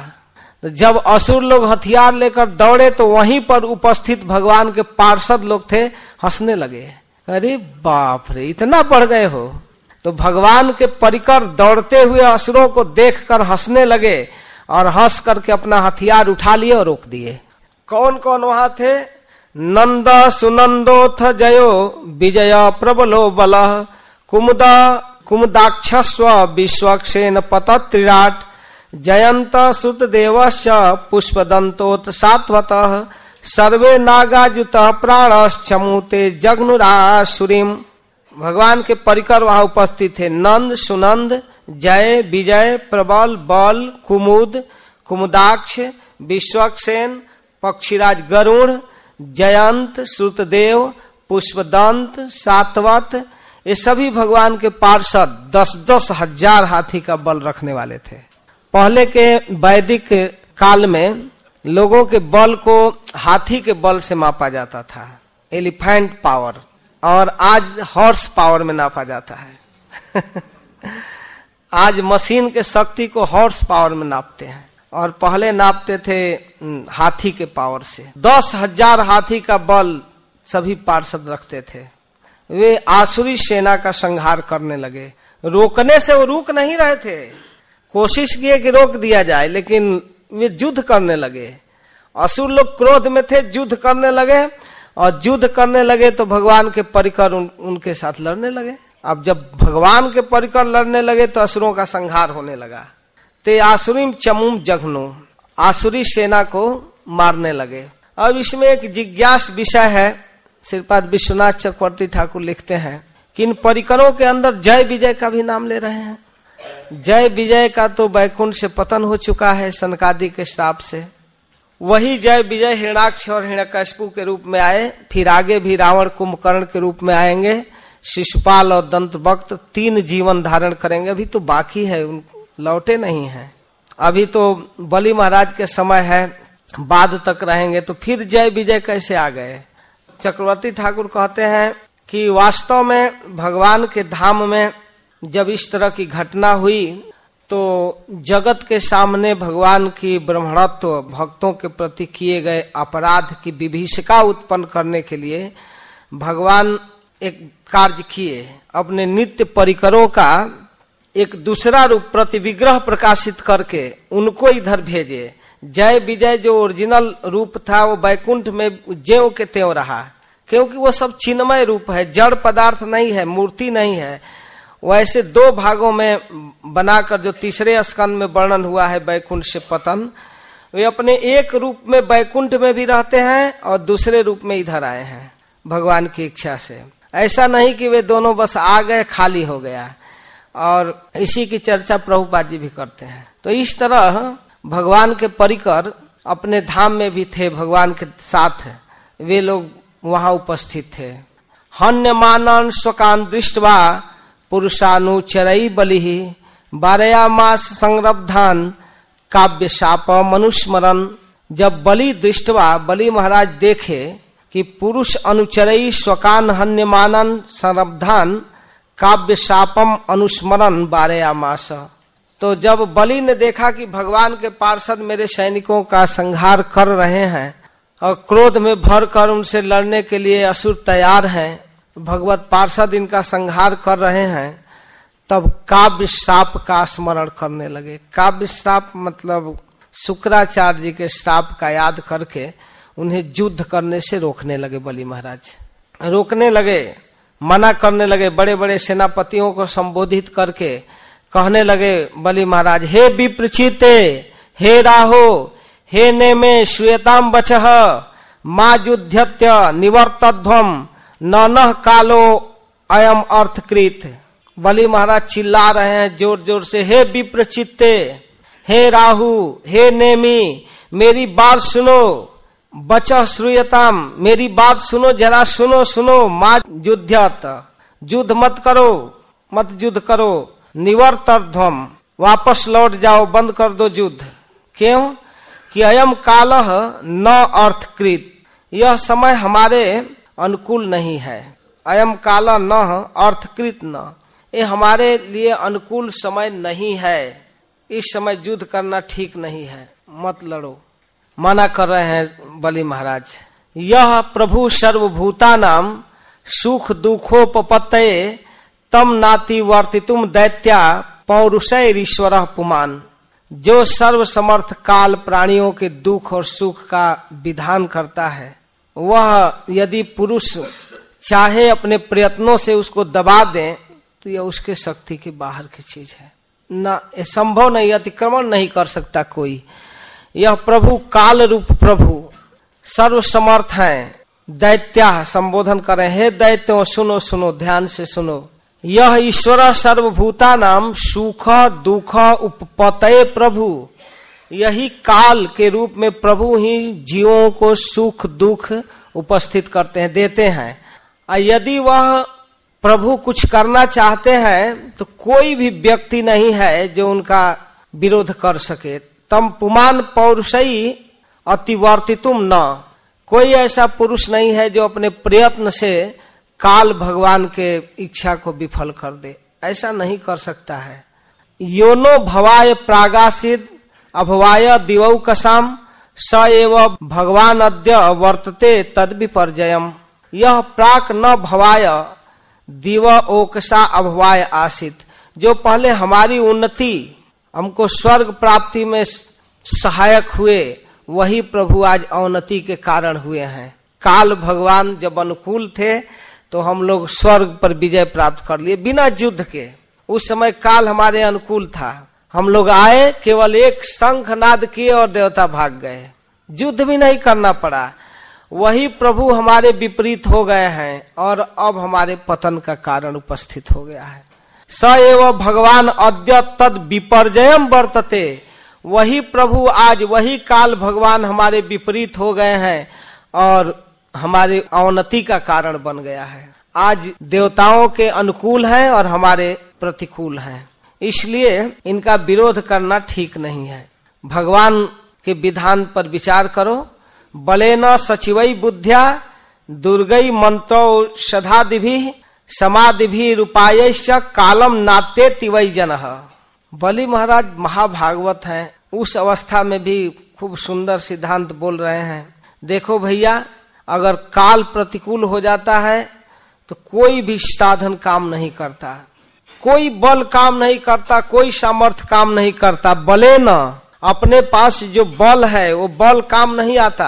S1: जब असुर लोग हथियार लेकर दौड़े तो वहीं पर उपस्थित भगवान के पार्षद लोग थे, हंसने लगे। अरे बाप रे, इतना बढ़ गए हो? तो भगवान के परिकर दौड़ते हुए असुरों को देखकर हंसने लगे और हंस करके अपना हथियार उठा लिए और रोक दिए। कौन कौन वहां थे? नंद सुनंदोथ जयो विजय प्रबलो बल कुमुद कुमुदाक्षस्व विश्वक्षेन पतत्रिराट जयंत सुतदेवश्च पुष्पदंतोत सात्वतः सर्वे नागाजुत प्राणश्चमूते जग्नुरासुरीम। भगवान के परिकर वहां उपस्थित थे। नंद सुनंद जय विजय प्रबल बल कुमुद कुमुदाक्ष विश्वक्सेन पक्षीराज गरुड़ जयंत श्रुतदेव पुष्पदंत सातवत, ये सभी भगवान के पार्षद दस दस हजार हाथी का बल रखने वाले थे। पहले के वैदिक काल में लोगों के बल को हाथी के बल से मापा जाता था। एलिफेंट पावर, और आज हॉर्स पावर में नापा जाता है। आज मशीन के शक्ति को हॉर्स पावर में नापते हैं, और पहले नापते थे हाथी के पावर से। दस हजार हाथी का बल सभी पार्षद रखते थे। वे आसुरी सेना का संहार करने लगे। रोकने से वो रुक नहीं रहे थे, कोशिश किए कि रोक दिया जाए, लेकिन वे युद्ध करने लगे। असुर लोग क्रोध में थे, युद्ध करने लगे, और युद्ध करने लगे तो भगवान के परिकर उन, उनके साथ लड़ने लगे। अब जब भगवान के परिकर लड़ने लगे तो असुरों का संहार होने लगा। ते आसुरीम चमुम जघनो, आसुरी सेना को मारने लगे। अब इसमें एक जिज्ञास विषय है, श्रीपाद विश्वनाथ चक्रवर्ती ठाकुर लिखते हैं कि इन परिकरों के अंदर जय विजय का भी नाम ले रहे हैं। जय विजय का तो बैकुंठ से पतन हो चुका है सनकादि के श्राप से। वही जय विजय हिरण्याक्ष और हिरण्यकशिपु के रूप में आए, फिर आगे भी रावण कुंभकर्ण के रूप में आएंगे, शिशुपाल और दंतवक्त तीन जीवन धारण करेंगे। अभी तो बाकी है, लौटे नहीं हैं। अभी तो बलि महाराज के समय है, बाद तक रहेंगे, तो फिर जय विजय कैसे आ गए। चक्रवर्ती ठाकुर कहते हैं कि वास्तव में भगवान के धाम में जब इस तरह की घटना हुई तो जगत के सामने भगवान की ब्रह्मणत्व, भक्तों के प्रति किए गए अपराध की विभीषिका उत्पन्न करने के लिए भगवान एक कार्य किए। अपने नित्य परिकरों का एक दूसरा रूप प्रतिविग्रह प्रकाशित करके उनको इधर भेजे। जय विजय जो ओरिजिनल रूप था वो बैकुंठ में ज्यों के त्यों रहा, क्योंकि वो सब चिन्मय रूप है, जड़ पदार्थ नहीं है, मूर्ति नहीं है। वैसे दो भागों में बनाकर जो तीसरे स्कंद में वर्णन हुआ है बैकुंठ से पतन, वे अपने एक रूप में बैकुंठ में भी रहते हैं और दूसरे रूप में इधर आए हैं भगवान की इच्छा से। ऐसा नहीं कि वे दोनों बस आ गए खाली हो गया, और इसी की चर्चा प्रभुपाद जी भी करते हैं। तो इस तरह भगवान के परिकर अपने धाम में भी थे, भगवान के साथ वे लोग वहां उपस्थित थे। हन्यमानन स्वकान दृष्टवा पुरुषानुचरई बलिहि बारयामास संरब्धान काव्य शाप मनुस्मरण। जब बलि दृष्टवा, बलि महाराज देखे कि पुरुष अनुचरई स्वकान हन्यमानन संरब्धान काव्य शापम अनुस्मरण बारयामास। तो जब बलि ने देखा कि भगवान के पार्षद मेरे सैनिकों का संहार कर रहे हैं और क्रोध में भर कर उनसे लड़ने के लिए असुर तैयार हैं, भगवत पार्षद इनका संहार कर रहे हैं, तब काव्य श्राप का स्मरण करने लगे। काव्य श्राप मतलब शुक्राचार्य जी के श्राप का याद करके उन्हें युद्ध करने से रोकने लगे। बलि महाराज रोकने लगे, मना करने लगे। बड़े बड़े सेनापतियों को संबोधित करके कहने लगे बलि महाराज, हे विप्रचिते, हे राहो, हे नेमे श्वेताम बचह मा युध्यत्य निवर्तध्वम न न कालो अयम अर्थकृत। बलि महाराज चिल्ला रहे हैं जोर जोर से, हे विप्रचित्ते, हे राहु, हे नेमी, मेरी बात सुनो, बचह श्रूयताम, मेरी बात सुनो, जरा सुनो सुनो, मा युध्यत, युद्ध मत करो, मत युद्ध करो, निवर्तध्वम, वापस लौट जाओ, बंद कर दो युद्ध। क्यों? कि अयम कालह न अर्थकृत, यह समय हमारे अनुकूल नहीं है। अयम काला न अर्थकृत न, ये हमारे लिए अनुकूल समय नहीं है। इस समय युद्ध करना ठीक नहीं है, मत लड़ो। मना कर रहे हैं बलि महाराज। यह प्रभु सर्वभूता नाम सुख दुखोपपत्तये तम नाति वर्तितुम दैत्या पौरुषय ईश्वर पुमान। जो सर्व समर्थ काल प्राणियों के दुख और सुख का विधान करता है, वह यदि पुरुष चाहे अपने प्रयत्नों से उसको दबा दे तो यह उसके शक्ति के बाहर की चीज है, ना ये संभव नहीं, अतिक्रमण नहीं कर सकता कोई। यह प्रभु काल रूप प्रभु सर्व समर्थ हैं। दैत्या संबोधन करें, हे दैत्यों सुनो सुनो, ध्यान से सुनो। यह ईश्वर सर्वभूता नाम सुख दुख उपपतये प्रभु, यही काल के रूप में प्रभु ही जीवों को सुख दुख उपस्थित करते हैं, देते हैं। और यदि वह प्रभु कुछ करना चाहते हैं तो कोई भी व्यक्ति नहीं है जो उनका विरोध कर सके। तम पुमान पौरुषई अतिवर्तितुम न, कोई ऐसा पुरुष नहीं है जो अपने प्रयत्न से काल भगवान के इच्छा को विफल कर दे, ऐसा नहीं कर सकता है। योनो भवाय प्रागासिद अभवाय दिवौकसाम स एव भगवान अद्य वर्तते तद विपर्जयम। यह प्राक न भवाय दिव ओकसा अभवाय आसित, जो पहले हमारी उन्नति हमको स्वर्ग प्राप्ति में सहायक हुए, वही प्रभु आज अवनति के कारण हुए हैं। काल भगवान जब अनुकूल थे तो हम लोग स्वर्ग पर विजय प्राप्त कर लिए बिना युद्ध के। उस समय काल हमारे अनुकूल था, हम लोग आए, केवल एक शंख नाद किए और देवता भाग गए, युद्ध भी नहीं करना पड़ा। वही प्रभु हमारे विपरीत हो गए हैं और अब हमारे पतन का कारण उपस्थित हो गया है। स एव भगवान अद्य तद विपर्जयम वर्तते, वही प्रभु आज, वही काल भगवान हमारे विपरीत हो गए हैं और हमारे अवनति का कारण बन गया है। आज देवताओं के अनुकूल हैं और हमारे प्रतिकूल हैं, इसलिए इनका विरोध करना ठीक नहीं है। भगवान के विधान पर विचार करो। बलेन सचिवई बुद्ध्या दुर्गई मंत्रो सधादिभि समाधिभि रूपायश्च कालम नाते तिवई जनः। बलि महाराज महाभागवत हैं, उस अवस्था में भी खूब सुंदर सिद्धांत बोल रहे हैं। देखो भैया, अगर काल प्रतिकूल हो जाता है तो कोई भी साधन काम नहीं करता, कोई बल काम नहीं करता, कोई सामर्थ्य काम नहीं करता। बले न, अपने पास जो बल है वो बल काम नहीं आता।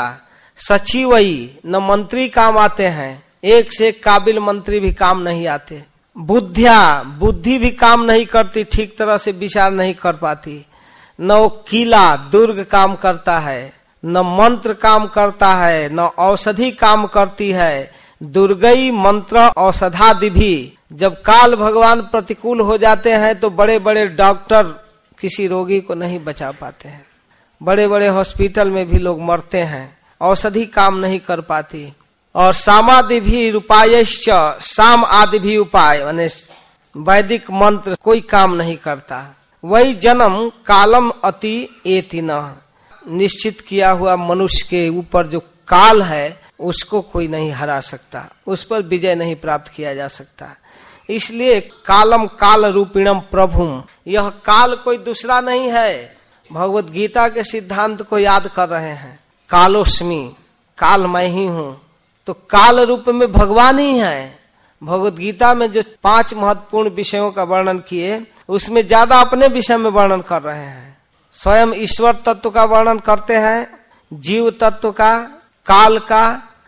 S1: सचिवई, न मंत्री काम आते हैं, एक से एक काबिल मंत्री भी काम नहीं आते। बुद्धिया, बुद्धि भी काम नहीं करती, ठीक तरह से विचार नहीं कर पाती। न वो किला दुर्ग काम करता है, न मंत्र काम करता है, न औषधि काम करती है। दुर्गई मंत्र औषधादि भी, जब काल भगवान प्रतिकूल हो जाते हैं तो बड़े बड़े डॉक्टर किसी रोगी को नहीं बचा पाते हैं, बड़े बड़े हॉस्पिटल में भी लोग मरते हैं, औषधि काम नहीं कर पाती। और सामादि भी उपायश्च, साम आदि भी उपाय माने वैदिक मंत्र कोई काम नहीं करता। वही जन्म कालम अति एति न, निश्चित किया हुआ मनुष्य के ऊपर जो काल है उसको कोई नहीं हरा सकता, उस पर विजय नहीं प्राप्त किया जा सकता। इसलिए कालम काल रूपिणम प्रभुम, यह काल कोई दूसरा नहीं है। भगवत गीता के सिद्धांत को याद कर रहे हैं। कालोस्मि, काल मैं ही हूँ, तो काल रूप में भगवान ही है। भगवत गीता में जो पांच महत्वपूर्ण विषयों का वर्णन किए, उसमें ज्यादा अपने विषय में वर्णन कर रहे हैं। स्वयं ईश्वर तत्व का वर्णन करते हैं, जीव तत्व का, काल का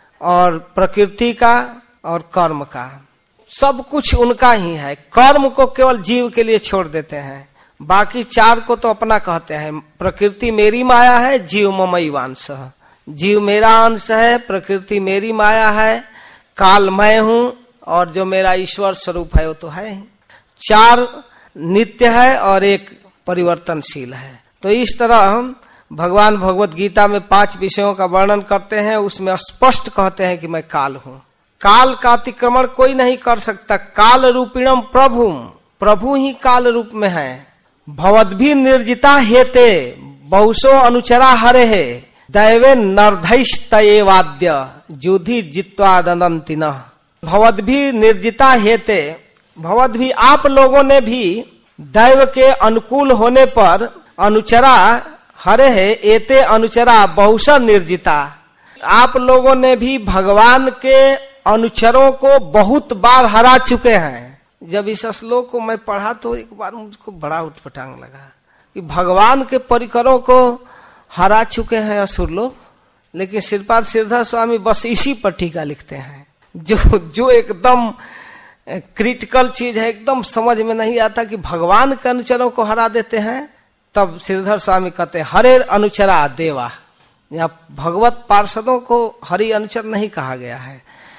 S1: और प्रकृति का और कर्म का, सब कुछ उनका ही है। कर्म को केवल जीव के लिए छोड़ देते हैं, बाकी चार को तो अपना कहते हैं। प्रकृति मेरी माया है, जीव ममई वांश, जीव मेरा अंश है, प्रकृति मेरी माया है, काल मैं हूँ और जो मेरा ईश्वर स्वरूप है वो तो है। चार नित्य है और एक परिवर्तनशील है। तो इस तरह भगवान भगवत गीता में पांच विषयों का वर्णन करते हैं, उसमें स्पष्ट कहते हैं कि मैं काल हूँ। काल का अतिक्रमण कोई नहीं कर सकता। काल रूपिणम प्रभु, प्रभु ही काल रूप में है। भवद्भि निर्जिता हेते बहुसो अनुचरा हरे है, दैवे नर्धैस्तये वाद्य जुधि जित्वा दनंति न। भवद्भि निर्जिता हेते, भवद्भि आप लोगों ने भी दैव के अनुकूल होने पर अनुचरा हरे है, एते अनुचरा बहुसा निर्जिता, आप लोगों ने भी भगवान के अनुचरों को बहुत बार हरा चुके हैं। जब इस श्लोक को मैं पढ़ा तो एक बार मुझको बड़ा उटपटांग लगा कि भगवान के परिकरों को हरा चुके हैं असुर लोग, लेकिन श्रीपाद श्रीधर स्वामी बस इसी पर टीका लिखते हैं, जो जो एकदम क्रिटिकल चीज है, एकदम समझ में नहीं आता कि भगवान के अनुचरों को हरा देते हैं। तब श्रीधर स्वामी कहते हैं हरे अनुचरा देवा, यहाँ भगवत पार्षदों को हरि अनुचर नहीं कहा गया है,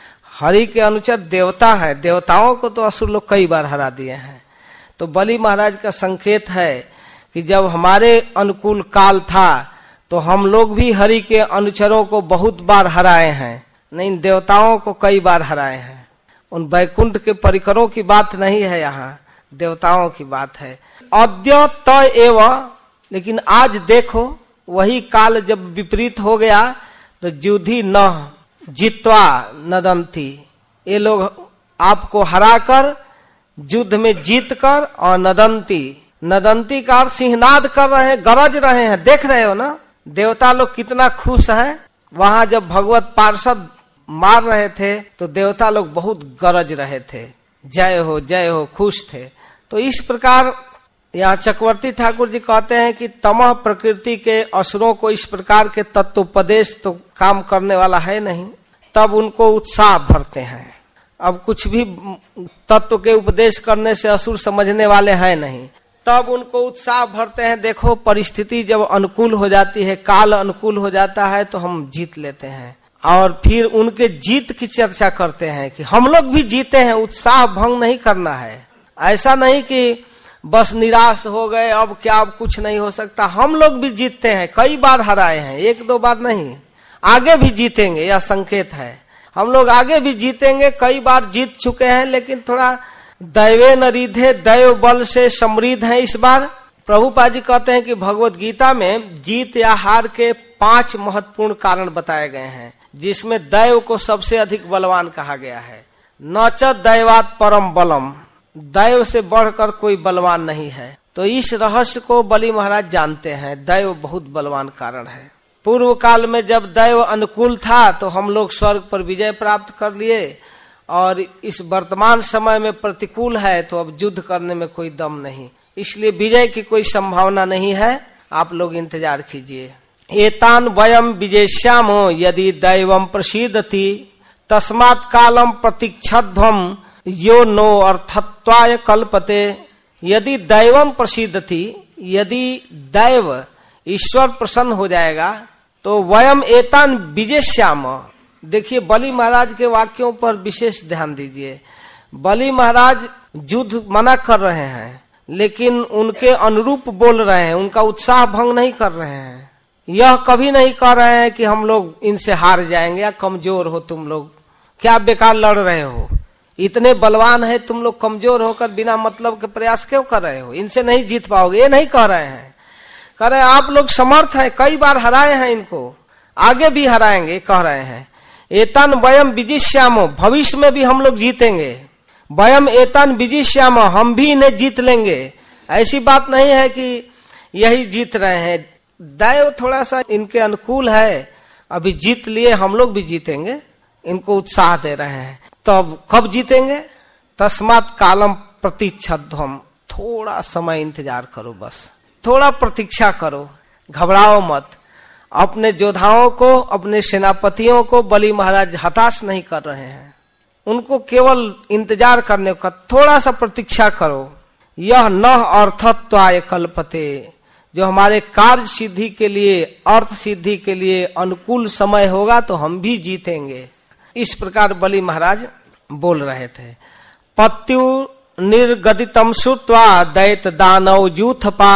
S1: हरि के अनुचर देवता है। देवताओं को तो असुर लोग कई बार हरा दिए हैं। तो बलि महाराज का संकेत है कि जब हमारे अनुकूल काल था तो हम लोग भी हरि के अनुचरों को बहुत बार हराए हैं, नहीं देवताओं को कई बार हराए हैं। उन वैकुंठ के परिकरों की बात नहीं है, यहाँ देवताओं की बात है। अद्य त एव, लेकिन आज देखो वही काल जब विपरीत हो गया तो युधि न जित्वा नदंती, ये लोग आपको हराकर युद्ध में जीत कर और नदंती, नदंती का अर्थ सिंहनाद कर रहे हैं, गरज रहे हैं। देख रहे हो ना देवता लोग कितना खुश है। वहां जब भगवत पार्षद मार रहे थे तो देवता लोग बहुत गरज रहे थे, जय हो जय हो, खुश थे। तो इस प्रकार यहाँ चक्रवर्ती ठाकुर जी कहते हैं कि तमह प्रकृति के असुरों को इस प्रकार के तत्वोपदेश तो काम करने वाला है नहीं, तब उनको उत्साह भरते हैं। अब कुछ भी तत्व के उपदेश करने से असुर समझने वाले हैं नहीं, तब उनको उत्साह भरते हैं। देखो परिस्थिति जब अनुकूल हो जाती है, काल अनुकूल हो जाता है तो हम जीत लेते हैं, और फिर उनके जीत की चर्चा करते हैं कि हम लोग भी जीते हैं। उत्साह भंग नहीं करना है, ऐसा नहीं कि बस निराश हो गए अब क्या, अब कुछ नहीं हो सकता। हम लोग भी जीतते हैं, कई बार हराए हैं, एक दो बार नहीं, आगे भी जीतेंगे, यह संकेत है। हम लोग आगे भी जीतेंगे, कई बार जीत चुके हैं, लेकिन थोड़ा दैवे न रिधे, दैव बल से समृद्ध है इस बार। प्रभुपाद जी कहते हैं कि भगवत गीता में जीत या हार के पांच महत्वपूर्ण कारण बताए गए हैं, जिसमें दैव को सबसे अधिक बलवान कहा गया है। न च दैवात परम बलम, दैव से बढ़कर कोई बलवान नहीं है। तो इस रहस्य को बलि महाराज जानते हैं, दैव बहुत बलवान कारण है। पूर्व काल में जब दैव अनुकूल था तो हम लोग स्वर्ग पर विजय प्राप्त कर लिए, और इस वर्तमान समय में प्रतिकूल है तो अब युद्ध करने में कोई दम नहीं, इसलिए विजय की कोई संभावना नहीं है। आप लोग इंतजार कीजिए। एतान वयम विजेष्यामो यदि दैवम प्रसीदति तस्मात् कालम प्रतीक्षध्वम यो नो अर्थत्वाय कल्पते। यदि दैवम प्रसीदति, यदि दैव ईश्वर प्रसन्न हो जाएगा तो वयम एतान विजेष्याम। देखिए बलि महाराज के वाक्यों पर विशेष ध्यान दीजिए। बलि महाराज युद्ध मना कर रहे हैं, लेकिन उनके अनुरूप बोल रहे हैं, उनका उत्साह भंग नहीं कर रहे हैं। यह कभी नहीं कह रहे हैं कि हम लोग इनसे हार जाएंगे या कमजोर हो तुम लोग, क्या बेकार लड़ रहे हो, इतने बलवान है तुम लोग, कमजोर होकर बिना मतलब के प्रयास क्यों कर रहे हो, इनसे नहीं जीत पाओगे, ये नहीं कह रहे हैं। कह रहे हैं आप लोग समर्थ हैं, कई बार हराए हैं इनको, आगे भी हराएंगे, कह रहे हैं। एतन वयम विजिष्यामो, भविष्य में भी हम लोग जीतेंगे। वयम एतन विजिष्यामो, हम भी इन्हें जीत लेंगे। ऐसी बात नहीं है कि यही जीत रहे हैं, दैव थोड़ा सा इनके अनुकूल है, अभी जीत लिए, हम लोग भी जीतेंगे, इनको उत्साह दे रहे हैं। तब कब जीतेंगे? तस्मात् कालम प्रतीक्षध्वम, थोड़ा समय इंतजार करो, बस थोड़ा प्रतीक्षा करो, घबराओ मत। अपने योद्धाओं को, अपने सेनापतियों को बलि महाराज हताश नहीं कर रहे हैं, उनको केवल इंतजार करने का, थोड़ा सा प्रतीक्षा करो। यह न अर्थत्वाय कल्पते, जो हमारे कार्य सिद्धि के लिए, अर्थ सिद्धि के लिए अनुकूल समय होगा तो हम भी जीतेंगे। इस प्रकार बलि महाराज बोल रहे थे। पत्यु निर्गदितम श्रुत्वा दैत दानव यूथपा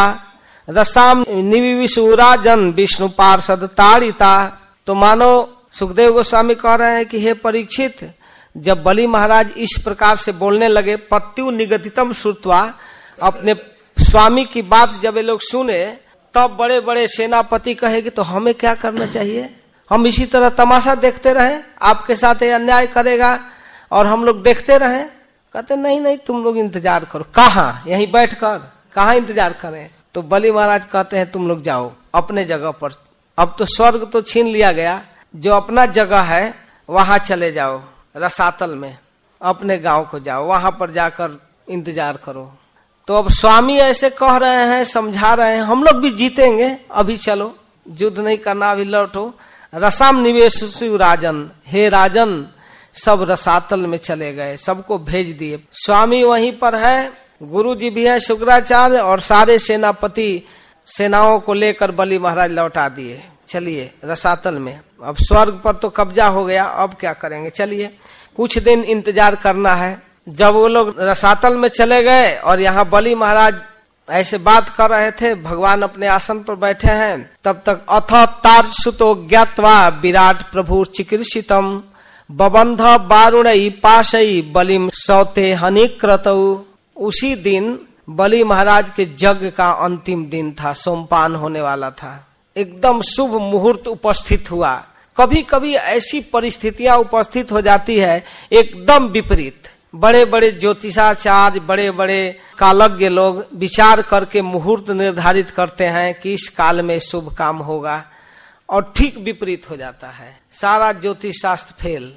S1: रसाम निविशुराजन विष्णु पार्षद ताड़िता। तो मानो सुखदेव गोस्वामी कह रहे हैं कि हे परीक्षित, जब बलि महाराज इस प्रकार से बोलने लगे, पत्यु निगदितम श्रुत्वा, अपने स्वामी की बात जब ये लोग सुने, तब बड़े बड़े सेनापति कहेगी तो हमें क्या करना चाहिए, हम इसी तरह तमाशा देखते रहे, आपके साथ ये अन्याय करेगा और हम लोग देखते रहे। कहते नहीं नहीं, तुम लोग इंतजार करो। कहाँ? यहीं बैठकर, कहाँ इंतजार करें? तो बलि महाराज कहते हैं तुम लोग जाओ अपने जगह पर, अब तो स्वर्ग तो छीन लिया गया, जो अपना जगह है वहां चले जाओ, रसातल में अपने गांव को जाओ, वहां पर जाकर इंतजार करो। तो अब स्वामी ऐसे कह रहे हैं, समझा रहे हैं, हम लोग भी जीतेंगे, अभी चलो, युद्ध नहीं करना, अभी लौटो। रसाम निवेश राजन, हे राजन, सब रसातल में चले गए, सबको भेज दिए। स्वामी वहीं पर है, गुरु जी भी है शुक्राचार्य, और सारे सेनापति सेनाओं को लेकर बलि महाराज लौटा दिए। चलिए रसातल में, अब स्वर्ग पर तो कब्जा हो गया, अब क्या करेंगे, चलिए कुछ दिन इंतजार करना है। जब वो लोग रसातल में चले गए और यहाँ बलि महाराज ऐसे बात कर रहे थे, भगवान अपने आसन पर बैठे हैं, तब तक अथ तारसुतो ज्ञात्वा विराट प्रभु चिकीर्षितम बबंध बारुणई पाशई बलिम सौते हनिक्रतऊ। उसी दिन बलि महाराज के यज्ञ का अंतिम दिन था, सोमपान होने वाला था। एकदम शुभ मुहूर्त उपस्थित हुआ, कभी कभी ऐसी परिस्थितियां उपस्थित हो जाती है एकदम विपरीत। बड़े बड़े ज्योतिषाचार्य, बड़े बड़े कालज्ञ लोग विचार करके मुहूर्त निर्धारित करते हैं कि इस काल में शुभ काम होगा, और ठीक विपरीत हो जाता है। सारा ज्योतिष शास्त्र फेल।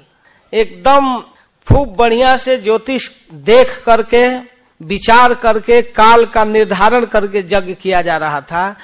S1: एकदम खूब बढ़िया से ज्योतिष देख करके, विचार करके, काल का निर्धारण करके यज्ञ किया जा रहा था।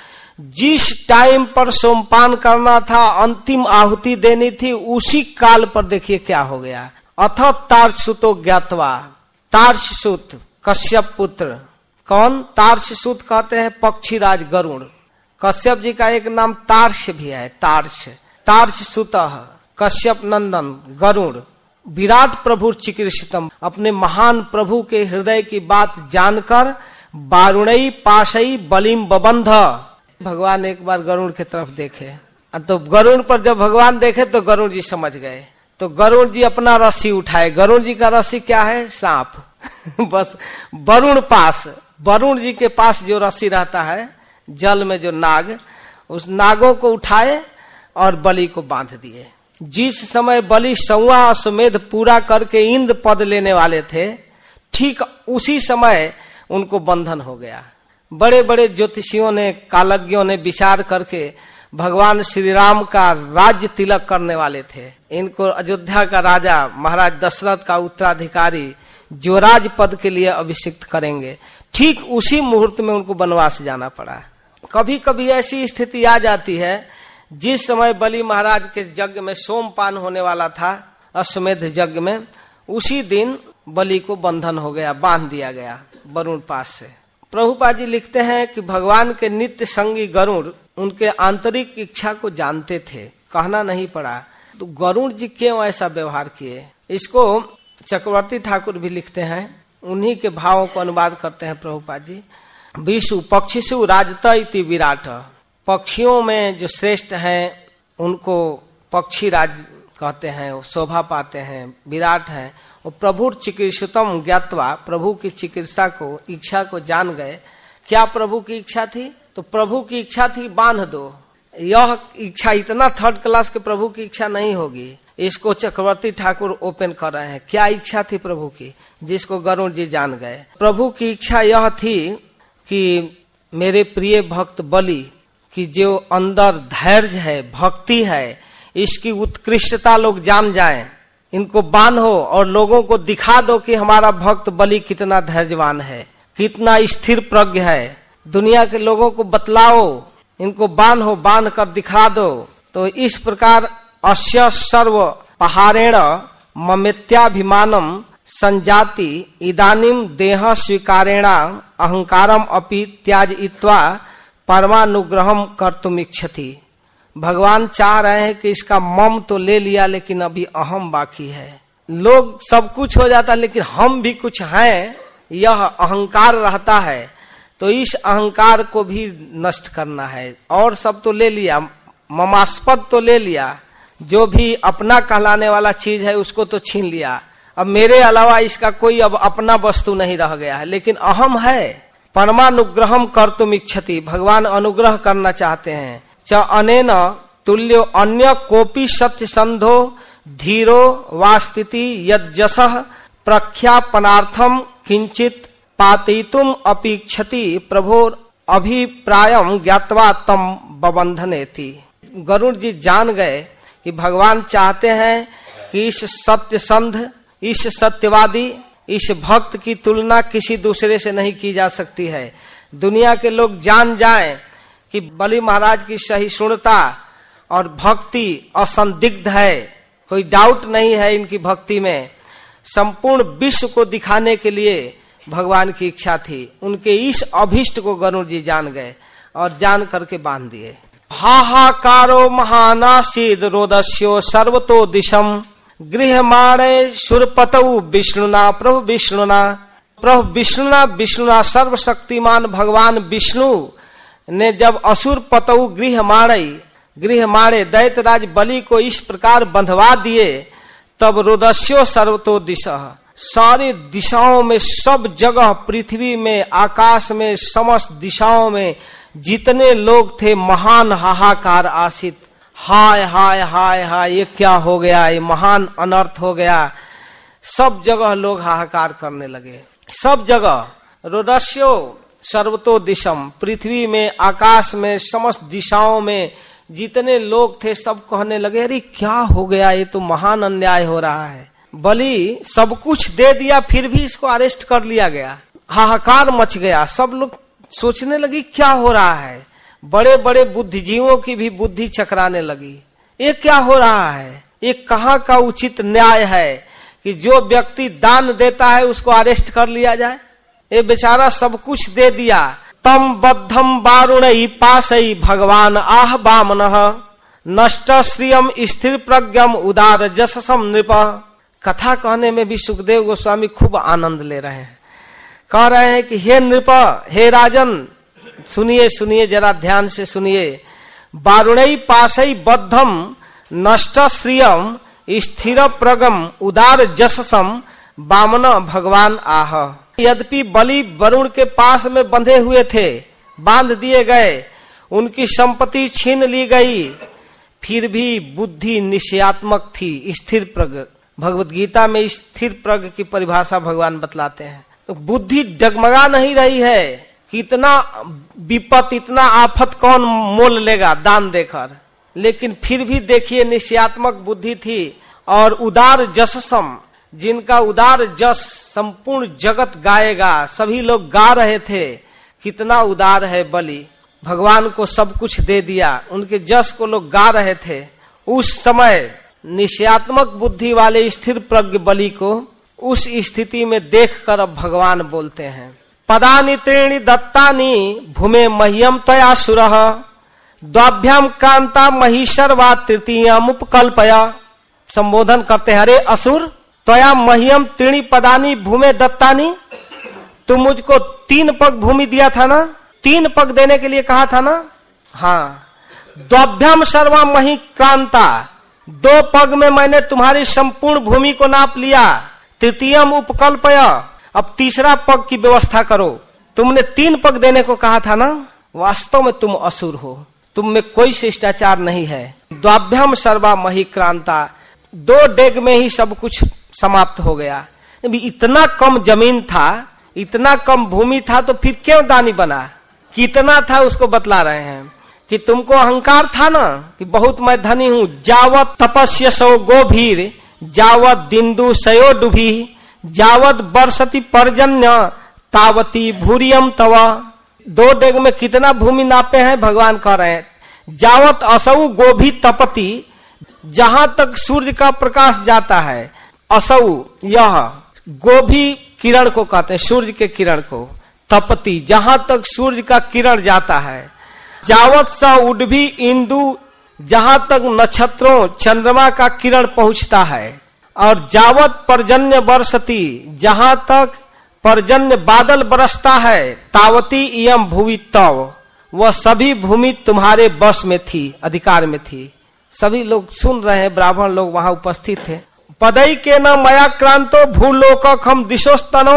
S1: जिस टाइम पर सोमपान करना था, अंतिम आहुति देनी थी, उसी काल पर देखिए क्या हो गया। अथ तार्क्ष्यसुतो ज्ञात्वा, तार्क्ष्यसुत कश्यप पुत्र। कौन? तार्क्ष्यसुत कहते हैं पक्षीराज गरुड़। कश्यप जी का एक नाम तार्क्ष्य भी है, तार्क्ष्य। तार्क्ष्यसुतः कश्यप नंदन गरुड़ विराट प्रभु चिकीर्षितम, अपने महान प्रभु के हृदय की बात जानकर वारुणई पाशई बलिम बबंध। भगवान एक बार गरुड़ की तरफ देखे, तो गरुड़ पर जब भगवान देखे तो गरुड़ जी समझ गए। तो गरुड़ जी अपना रस्सी उठाए। गरुड़ जी का रस्सी क्या है? सांप। बस वरुण पास, वरुण जी के पास जो रस्सी रहता है जल में, जो नाग, उस नागों को उठाए और बलि को बांध दिए। जिस समय बलि सौवा अश्वमेध पूरा करके इंद्र पद लेने वाले थे, ठीक उसी समय उनको बंधन हो गया। बड़े बड़े ज्योतिषियों ने, कालज्ञों ने विचार करके भगवान श्री राम का राज्य तिलक करने वाले थे। इनको अयोध्या का राजा महाराज दशरथ का उत्तराधिकारी ज्योराज पद के लिए अभिषिक्त करेंगे। ठीक उसी मुहूर्त में उनको वनवास जाना पड़ा। कभी कभी ऐसी स्थिति आ जाती है, जिस समय बलि महाराज के यज्ञ में सोमपान होने वाला था, अश्वमेध यज्ञ में, उसी दिन बलि को बंधन हो गया, बांध दिया गया वरुण पास से। प्रभुपाद जी लिखते हैं कि भगवान के नित्य संगी गरुड़ उनके आंतरिक इच्छा को जानते थे, कहना नहीं पड़ा। तो गरुड़ जी क्यों ऐसा व्यवहार किए, इसको चक्रवर्ती ठाकुर भी लिखते हैं, उन्हीं के भावों को अनुवाद करते हैं प्रभुपाद जी। विषु पक्षिषु राजत इति विराट, पक्षियों में जो श्रेष्ठ हैं उनको पक्षी राज कहते हैं, वो शोभा पाते हैं, विराट हैं। वो प्रभु चिकीर्षितम ज्ञात्वा, प्रभु की चिकित्सा को, इच्छा को जान गए। क्या प्रभु की इच्छा थी? तो प्रभु की इच्छा थी बांध दो। यह इच्छा इतना थर्ड क्लास के प्रभु की इच्छा नहीं होगी। इसको चक्रवर्ती ठाकुर ओपन कर रहे हैं। क्या इच्छा थी प्रभु की, जिसको गरुड़ जी जान गए। प्रभु की इच्छा यह थी कि मेरे प्रिय भक्त बलि की जो अंदर धैर्य है, भक्ति है, इसकी उत्कृष्टता लोग जान जाएं, इनको बांधो और लोगों को दिखा दो कि हमारा भक्त बलि कितना धैर्यवान है, कितना स्थिर प्रज्ञ है। दुनिया के लोगों को बतलाओ, इनको बांधो, बांध कर दिखा दो। तो इस प्रकार अस्य सर्व पहारेण ममेत्याभिमानम संजाति इदानीम देह स्वीकारेणा अहंकारम अपि त्याजयित्वा परमानुग्रहम कर्तुम इच्छति। भगवान चाह रहे हैं कि इसका मम तो ले लिया, लेकिन अभी अहम बाकी है। लोग सब कुछ हो जाता है, लेकिन हम भी कुछ हैं, यह अहंकार रहता है। तो इस अहंकार को भी नष्ट करना है। और सब तो ले लिया, ममास्पद तो ले लिया, जो भी अपना कहलाने वाला चीज है उसको तो छीन लिया। अब मेरे अलावा इसका कोई अब अपना वस्तु नहीं रह गया है, लेकिन अहम है। परमानुग्रहम कर्तुम इच्छति, भगवान अनुग्रह करना चाहते हैं। च अनेन तुल्यो अन्य कोपि सत्य संधो धीरो वास्तिति यज्जसः प्रख्यापनार्थम किंचित पातितुम अपीक्षति प्रभोर अभिप्रायम ज्ञात्वा तम बबंधनेति। गरुड़ जी जान गए कि भगवान चाहते हैं कि इस सत्य संध, इस सत्यवादी, इस भक्त की तुलना किसी दूसरे से नहीं की जा सकती है। दुनिया के लोग जान जाएं कि बलि महाराज की सहिष्णुता और भक्ति असंदिग्ध है, कोई डाउट नहीं है इनकी भक्ति में। संपूर्ण विश्व को दिखाने के लिए भगवान की इच्छा थी। उनके इस अभिष्ट को गरुड़ जी जान गए और जान करके बांध दिए। हाहाकारो महानासीद रोदस्यो सर्वतो दिशम गृहमाणे सुरपतौ विष्णुना प्रभु विष्णुना प्रभु विष्णुना विष्णुना सर्वशक्तिमान भगवान विष्णु ने जब असुर पतौ गृह मारे गृह मारे दैत्यराज बलि को इस प्रकार बंधवा दिए, तब रोदस्यो सर्वतो दिशा, सारे दिशाओं में, सब जगह, पृथ्वी में, आकाश में, समस्त दिशाओं में जितने लोग थे महान हाहाकार आसित, हाय हाय हाय हाय, ये क्या हो गया, ये महान अनर्थ हो गया। सब जगह लोग हाहाकार करने लगे, सब जगह। रोदस्यो सर्वतो दिशम, पृथ्वी में, आकाश में, समस्त दिशाओं में जितने लोग थे सब कहने लगे अरे क्या हो गया, ये तो महान अन्याय हो रहा है। बलि सब कुछ दे दिया फिर भी इसको अरेस्ट कर लिया गया। हाहाकार मच गया, सब लोग सोचने लगी क्या हो रहा है। बड़े बड़े बुद्धिजीवों की भी बुद्धि चकराने लगी, ये क्या हो रहा है, ये कहाँ का उचित न्याय है कि जो व्यक्ति दान देता है उसको अरेस्ट कर लिया जाए। ये बेचारा सब कुछ दे दिया। तम बद्धम वारुणई पाशई भगवान आह वामनः नष्ट श्रियम स्थिर प्रज्ञम उदार जससम नृप। कथा कहने में भी सुखदेव गोस्वामी खूब आनंद ले रहे हैं। कह रहे हैं कि हे नृप, हे राजन, सुनिए सुनिए जरा ध्यान से सुनिए। वारुणई पाशई बद्धम नष्ट श्रियम स्थिर प्रगम उदार जससम वामन भगवान आह। यद्यपि बलि वरुण के पास में बंधे हुए थे, बांध दिए गए, उनकी संपत्ति छीन ली गई, फिर भी बुद्धि निश्चयात्मक थी, स्थिर प्रज्ञ। भगवत गीता में स्थिर प्रज्ञ की परिभाषा भगवान बतलाते हैं। तो बुद्धि डगमगा नहीं रही है। कितना विपत, इतना आफत कौन मोल लेगा दान देकर, लेकिन फिर भी देखिए निश्चयात्मक बुद्धि थी। और उदार जससम, जिनका उदार जस संपूर्ण जगत गाएगा, सभी लोग गा रहे थे कितना उदार है बलि, भगवान को सब कुछ दे दिया, उनके जस को लोग गा रहे थे। उस समय निश्चयात्मक बुद्धि वाले स्थिर प्रज्ञ बलि को उस स्थिति में देखकर अब भगवान बोलते हैं, पदानि त्रीणि दत्तानि भूमे मह्यम त्वया सुरः द्वाभ्याम कांता महिषर वा तृतीयम उपकल्पया। संबोधन करते हैं, अरे असुर, त्वया मह्यम त्रीणि पदानि भूमे दत्तानि, तुम मुझको तीन पग भूमि दिया था ना, तीन पग देने के लिए कहा था ना। हाँ, द्वाभ्याम सर्वा मही क्रांता, दो पग में मैंने तुम्हारी संपूर्ण भूमि को नाप लिया। तृतीयम उपकल्पया, अब तीसरा पग की व्यवस्था करो। तुमने तीन पग देने को कहा था ना। वास्तव में तुम असुर हो, तुम में कोई शिष्टाचार नहीं है। द्वाभ्याम सर्वा मही क्रांता, दो डेग में ही सब कुछ समाप्त हो गया। इतना कम जमीन था, इतना कम भूमि था, तो फिर क्यों दानी बना। कितना था उसको बतला रहे हैं कि तुमको अहंकार था ना कि बहुत मैं धनी हूं। जावत तपस्य सो गोभीर जावत दिंदु सयो डुभी जावत बरसती पर्जन्य तावती भूरियम तवा। दो डेग में कितना भूमि नापे हैं भगवान कह रहे हैं। जावत असौ गोभी तपति, जहां तक सूर्य का प्रकाश जाता है, असौ यह गोभी किरण को कहते हैं, सूर्य के किरण को। तपति, जहां तक सूर्य का किरण जाता है। जावत स उड्भी इंदु, जहां तक नक्षत्रों चंद्रमा का किरण पहुंचता है। और जावत पर्जन्य बरसती, जहां तक पर्जन्य बादल बरसता है। तावती इयम भूमि तव, वह सभी भूमि तुम्हारे बस में थी, अधिकार में थी। सभी लोग सुन रहे हैं, ब्राह्मण लोग वहां उपस्थित थे। पदई के न मया क्रांतो भूलोक खम दिशोस्तनो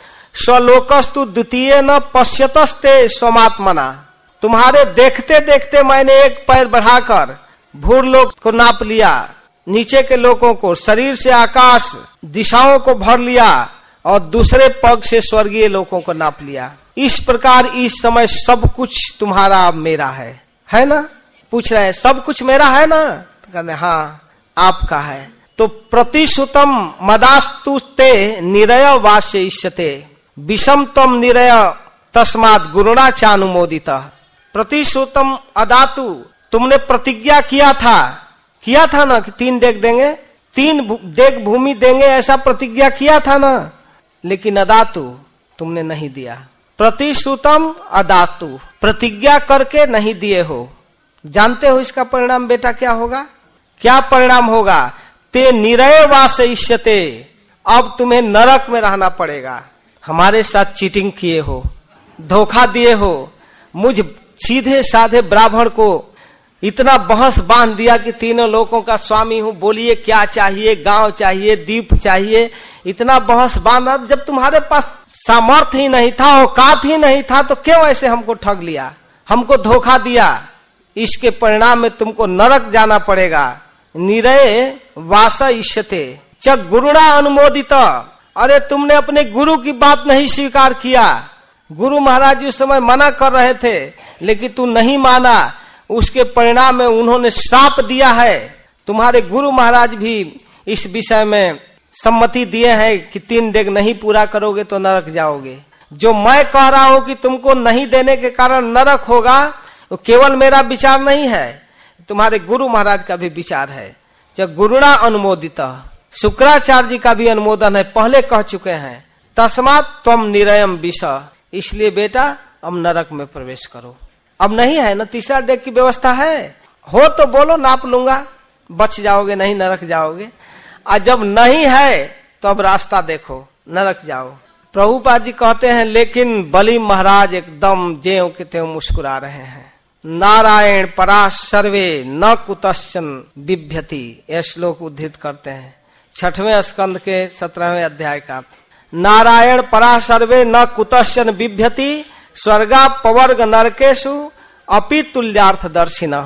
S1: स्वलोकस्तु द्वितीय न पश्यतस्ते स्वमात्मना। तुम्हारे देखते देखते मैंने एक पैर बढ़ाकर भूलोक को नाप लिया, नीचे के लोगों को, शरीर से आकाश दिशाओं को भर लिया और दूसरे पग से स्वर्गीय लोगों को नाप लिया। इस प्रकार इस समय सब कुछ तुम्हारा अब मेरा है, है ना। पूछ रहे हैं सब कुछ मेरा है ना, तो कहते हाँ आपका है। तो प्रतिश्रुतम मदास्तुस्ते निरय वास्य इष्यते विषम तम निरय तस्मात् गुरुणा चानुमोदिता। प्रतिश्रुतम अदातु, तुमने प्रतिज्ञा किया था, किया था ना कि तीन डेग देंगे, तीन डेग भूमि देंगे, ऐसा प्रतिज्ञा किया था ना। लेकिन अदातु, तुमने नहीं दिया। प्रतिश्रुतम अदातु, प्रतिज्ञा करके नहीं दिए हो। जानते हो इसका परिणाम बेटा क्या होगा? क्या परिणाम होगा? ते निरय वास इष्यते, अब तुम्हें नरक में रहना पड़ेगा। हमारे साथ चीटिंग किए हो, धोखा दिए हो, मुझ सीधे साधे ब्राह्मण को इतना बहस बांध दिया कि तीनों लोगों का स्वामी हूं, बोलिए क्या चाहिए, गांव चाहिए, दीप चाहिए, इतना बहस बांधा। जब तुम्हारे पास सामर्थ्य ही नहीं था, औकात ही नहीं था, तो क्यों ऐसे हमको ठग लिया, हमको धोखा दिया। इसके परिणाम में तुमको नरक जाना पड़ेगा। निरय वासा इष्यते च गुरुणा अनुमोदित। अरे तुमने अपने गुरु की बात नहीं स्वीकार किया। गुरु महाराज जी उस समय मना कर रहे थे लेकिन तू नहीं माना, उसके परिणाम में उन्होंने श्राप दिया है। तुम्हारे गुरु महाराज भी इस विषय में सम्मति दिए हैं कि तीन डेग नहीं पूरा करोगे तो नरक जाओगे। जो मैं कह रहा हूं कि तुमको नहीं देने के कारण नरक होगा, वो केवल मेरा विचार नहीं है, तुम्हारे गुरु महाराज का भी विचार है। जब गुरुणा अनुमोदित, शुक्राचार्य जी का भी अनुमोदन है, पहले कह चुके हैं तस्मात् त्वम निरयम विष। इसलिए बेटा अब नरक में प्रवेश करो। अब नहीं है ना, तीसरा डेग की व्यवस्था है, हो तो बोलो, नाप लूंगा, बच जाओगे, नहीं नरक जाओगे। और जब नहीं है तो अब रास्ता देखो, नरक जाओ। प्रभुपाद जी कहते हैं लेकिन बलि महाराज एकदम ज्यों के त्यों मुस्कुरा रहे हैं। नारायण परा सर्वे न कुतश्चन बिभ्यति, यह श्लोक उद्धृत करते हैं छठवें स्कंद के सत्रहवें अध्याय का। नारायण परा सर्वे न कुतश्चन बिभ्यति स्वर्गा पवर्ग नरकेशु अपि तुल्यार्थ दर्शिना।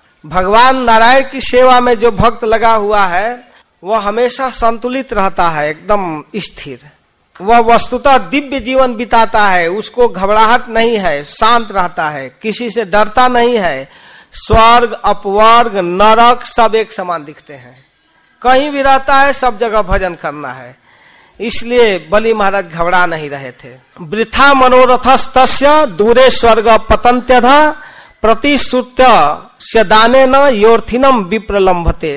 S1: भगवान नारायण की सेवा में जो भक्त लगा हुआ है वह हमेशा संतुलित रहता है, एकदम स्थिर। वह वस्तुतः दिव्य जीवन बिताता है, उसको घबराहट नहीं है, शांत रहता है, किसी से डरता नहीं है। स्वर्ग अपवर्ग नरक सब एक समान दिखते हैं, कहीं भी रहता है, सब जगह भजन करना है। इसलिए बलि महाराज घबरा नहीं रहे थे। वृथा मनोरथस्तस्य दूरे स्वर्ग पतंत्यध प्रतिश्रुत्य स्यदाने न योर्थिनम विप्रलंभते।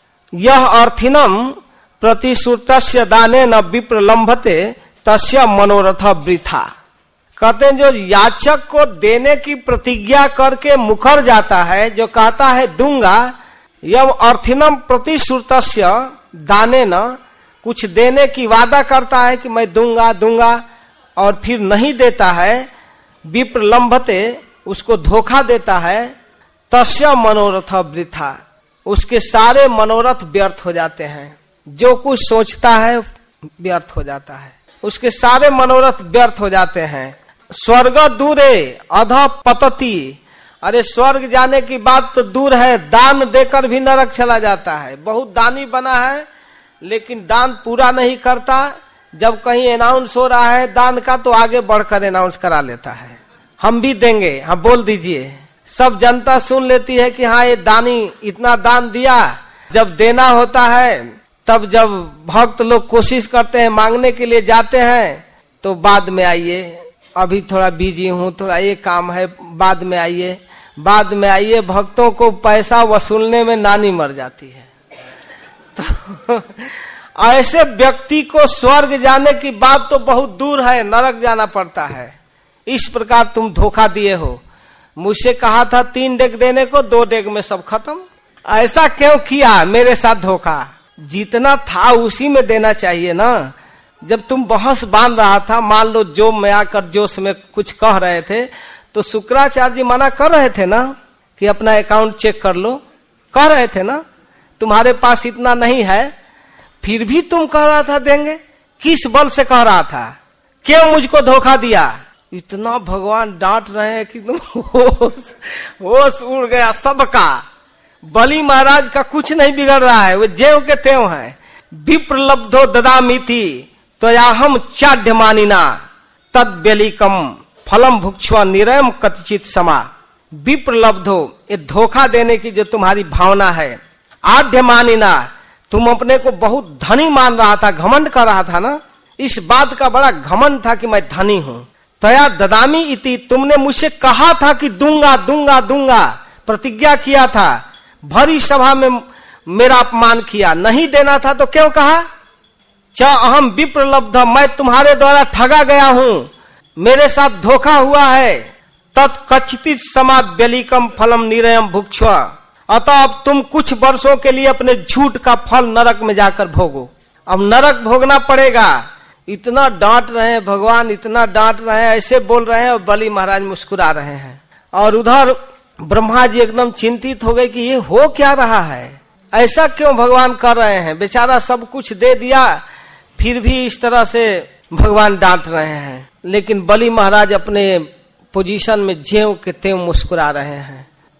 S1: यह अर्थिनम प्रतिश्रुतस्य दाने न विप्रलंभते तस्य मनोरथ वृथा। कहते हैं जो याचक को देने की प्रतिज्ञा करके मुकर जाता है, जो कहता है दूंगा, यह अर्थिनम प्रतिश्रुतस्य दाने न, कुछ देने की वादा करता है कि मैं दूंगा दूंगा और फिर नहीं देता है, विप्रलंभते, उसको धोखा देता है, तस्य मनोरथ वृथा, उसके सारे मनोरथ व्यर्थ हो जाते हैं। जो कुछ सोचता है व्यर्थ हो जाता है, उसके सारे मनोरथ व्यर्थ हो जाते हैं। स्वर्ग दूरे अध पतति। अरे स्वर्ग जाने की बात तो दूर है, दान देकर भी नरक चला जाता है। बहुत दानी बना है लेकिन दान पूरा नहीं करता। जब कहीं अनाउंस हो रहा है दान का तो आगे बढ़कर अनाउंस करा लेता है, हम भी देंगे, हाँ बोल दीजिए। सब जनता सुन लेती है कि हाँ ये दानी इतना दान दिया। जब देना होता है, तब जब भक्त लोग कोशिश करते हैं, मांगने के लिए जाते हैं, तो बाद में आइए, अभी थोड़ा बिजी हूँ, थोड़ा ये काम है, बाद में आइए, बाद में आइए। भक्तों को पैसा वसूलने में नानी मर जाती है। तो ऐसे व्यक्ति को स्वर्ग जाने की बात तो बहुत दूर है, नरक जाना पड़ता है। इस प्रकार तुम धोखा दिए हो। मुझसे कहा था तीन डेग देने को, दो डेग में सब खत्म। ऐसा क्यों किया मेरे साथ धोखा? जितना था उसी में देना चाहिए ना। जब तुम बहस बांध रहा था, मान लो जो में आकर जोश में कुछ कह रहे थे, तो शुक्राचार्य जी मना कर रहे थे ना कि अपना अकाउंट चेक कर लो, कह रहे थे ना। तुम्हारे पास इतना नहीं है, फिर भी तुम कह रहा था देंगे। किस बल से कह रहा था? क्यों मुझको धोखा दिया? इतना भगवान डांट रहे हैं कि तुम होश होश उड़ गया सबका। बलि महाराज का कुछ नहीं बिगड़ रहा है, वो ज्यों के त्यों है। विप्रलब्धो ददामिति त्वयाहम चाढ्यमानिना तद बेलिकम फलम भुक्ष्वा निरयम कतचित समा। विप्रलब्धो, ये धोखा देने की जो तुम्हारी भावना है। आढ्यमानिना, तुम अपने को बहुत धनी मान रहा था, घमंड कर रहा था ना, इस बात का बड़ा घमंड था कि मैं धनी हूं। तया ददामी इति, तुमने मुझसे कहा था कि दूंगा दूंगा दूंगा, प्रतिज्ञा किया था, भरी सभा में मेरा अपमान किया, नहीं देना था तो क्यों कहा? च अहम विप्रलब्ध, मैं तुम्हारे द्वारा ठगा गया हूं, मेरे साथ धोखा हुआ है। तत्कचित समा व्यलिकम फलम निरयम भुक्ष्वा, अतः अब तुम कुछ वर्षों के लिए अपने झूठ का फल नरक में जाकर भोगो। अब नरक भोगना पड़ेगा। इतना डांट रहे हैं भगवान, इतना डांट रहे हैं, ऐसे बोल रहे हैं, और बलि महाराज मुस्कुरा रहे हैं। और उधर ब्रह्मा जी एकदम चिंतित हो गए कि ये हो क्या रहा है, ऐसा क्यों भगवान कर रहे हैं। बेचारा सब कुछ दे दिया, फिर भी इस तरह से भगवान डांट रहे हैं। लेकिन बलि महाराज अपने पोजीशन में ज्यों के त्यों मुस्कुरा रहे हैं।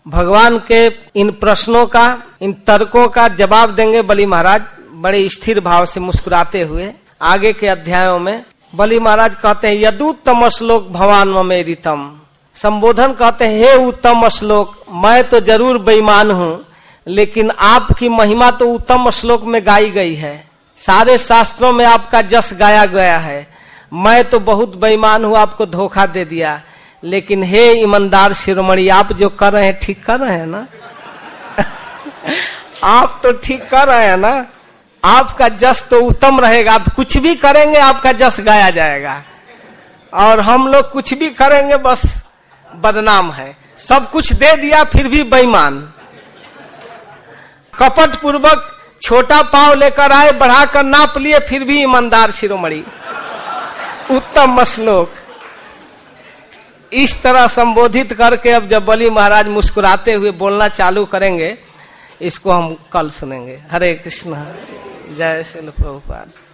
S1: भगवान के इन प्रश्नों का, इन तर्कों का जवाब देंगे बलि महाराज बड़े स्थिर भाव से मुस्कुराते हुए। आगे के अध्यायों में बलि महाराज कहते हैं, यदुत्तम श्लोक भवान ममेरितम। संबोधन कहते हैं, हे उत्तम श्लोक, मैं तो जरूर बेईमान हूँ, लेकिन आपकी महिमा तो उत्तम श्लोक में गाई गई है, सारे शास्त्रों में आपका जस गाया गया है। मैं तो बहुत बेईमान हूँ, आपको धोखा दे दिया, लेकिन हे ईमानदार शिरोमणि, आप जो कर रहे हैं ठीक कर रहे हैं ना? आप तो ठीक कर रहे हैं ना? आपका जस तो उत्तम रहेगा, आप कुछ भी करेंगे आपका जस गाया जाएगा, और हम लोग कुछ भी करेंगे बस बदनाम है। सब कुछ दे दिया फिर भी बेईमान, कपट पूर्वक छोटा पाव लेकर आए, बढ़ाकर नाप लिए, फिर भी ईमानदार शिरोमणि, उत्तम श्लोक। इस तरह संबोधित करके अब जब बलि महाराज मुस्कुराते हुए बोलना चालू करेंगे, इसको हम कल सुनेंगे। हरे कृष्ण, जय श्रील प्रभुपाद।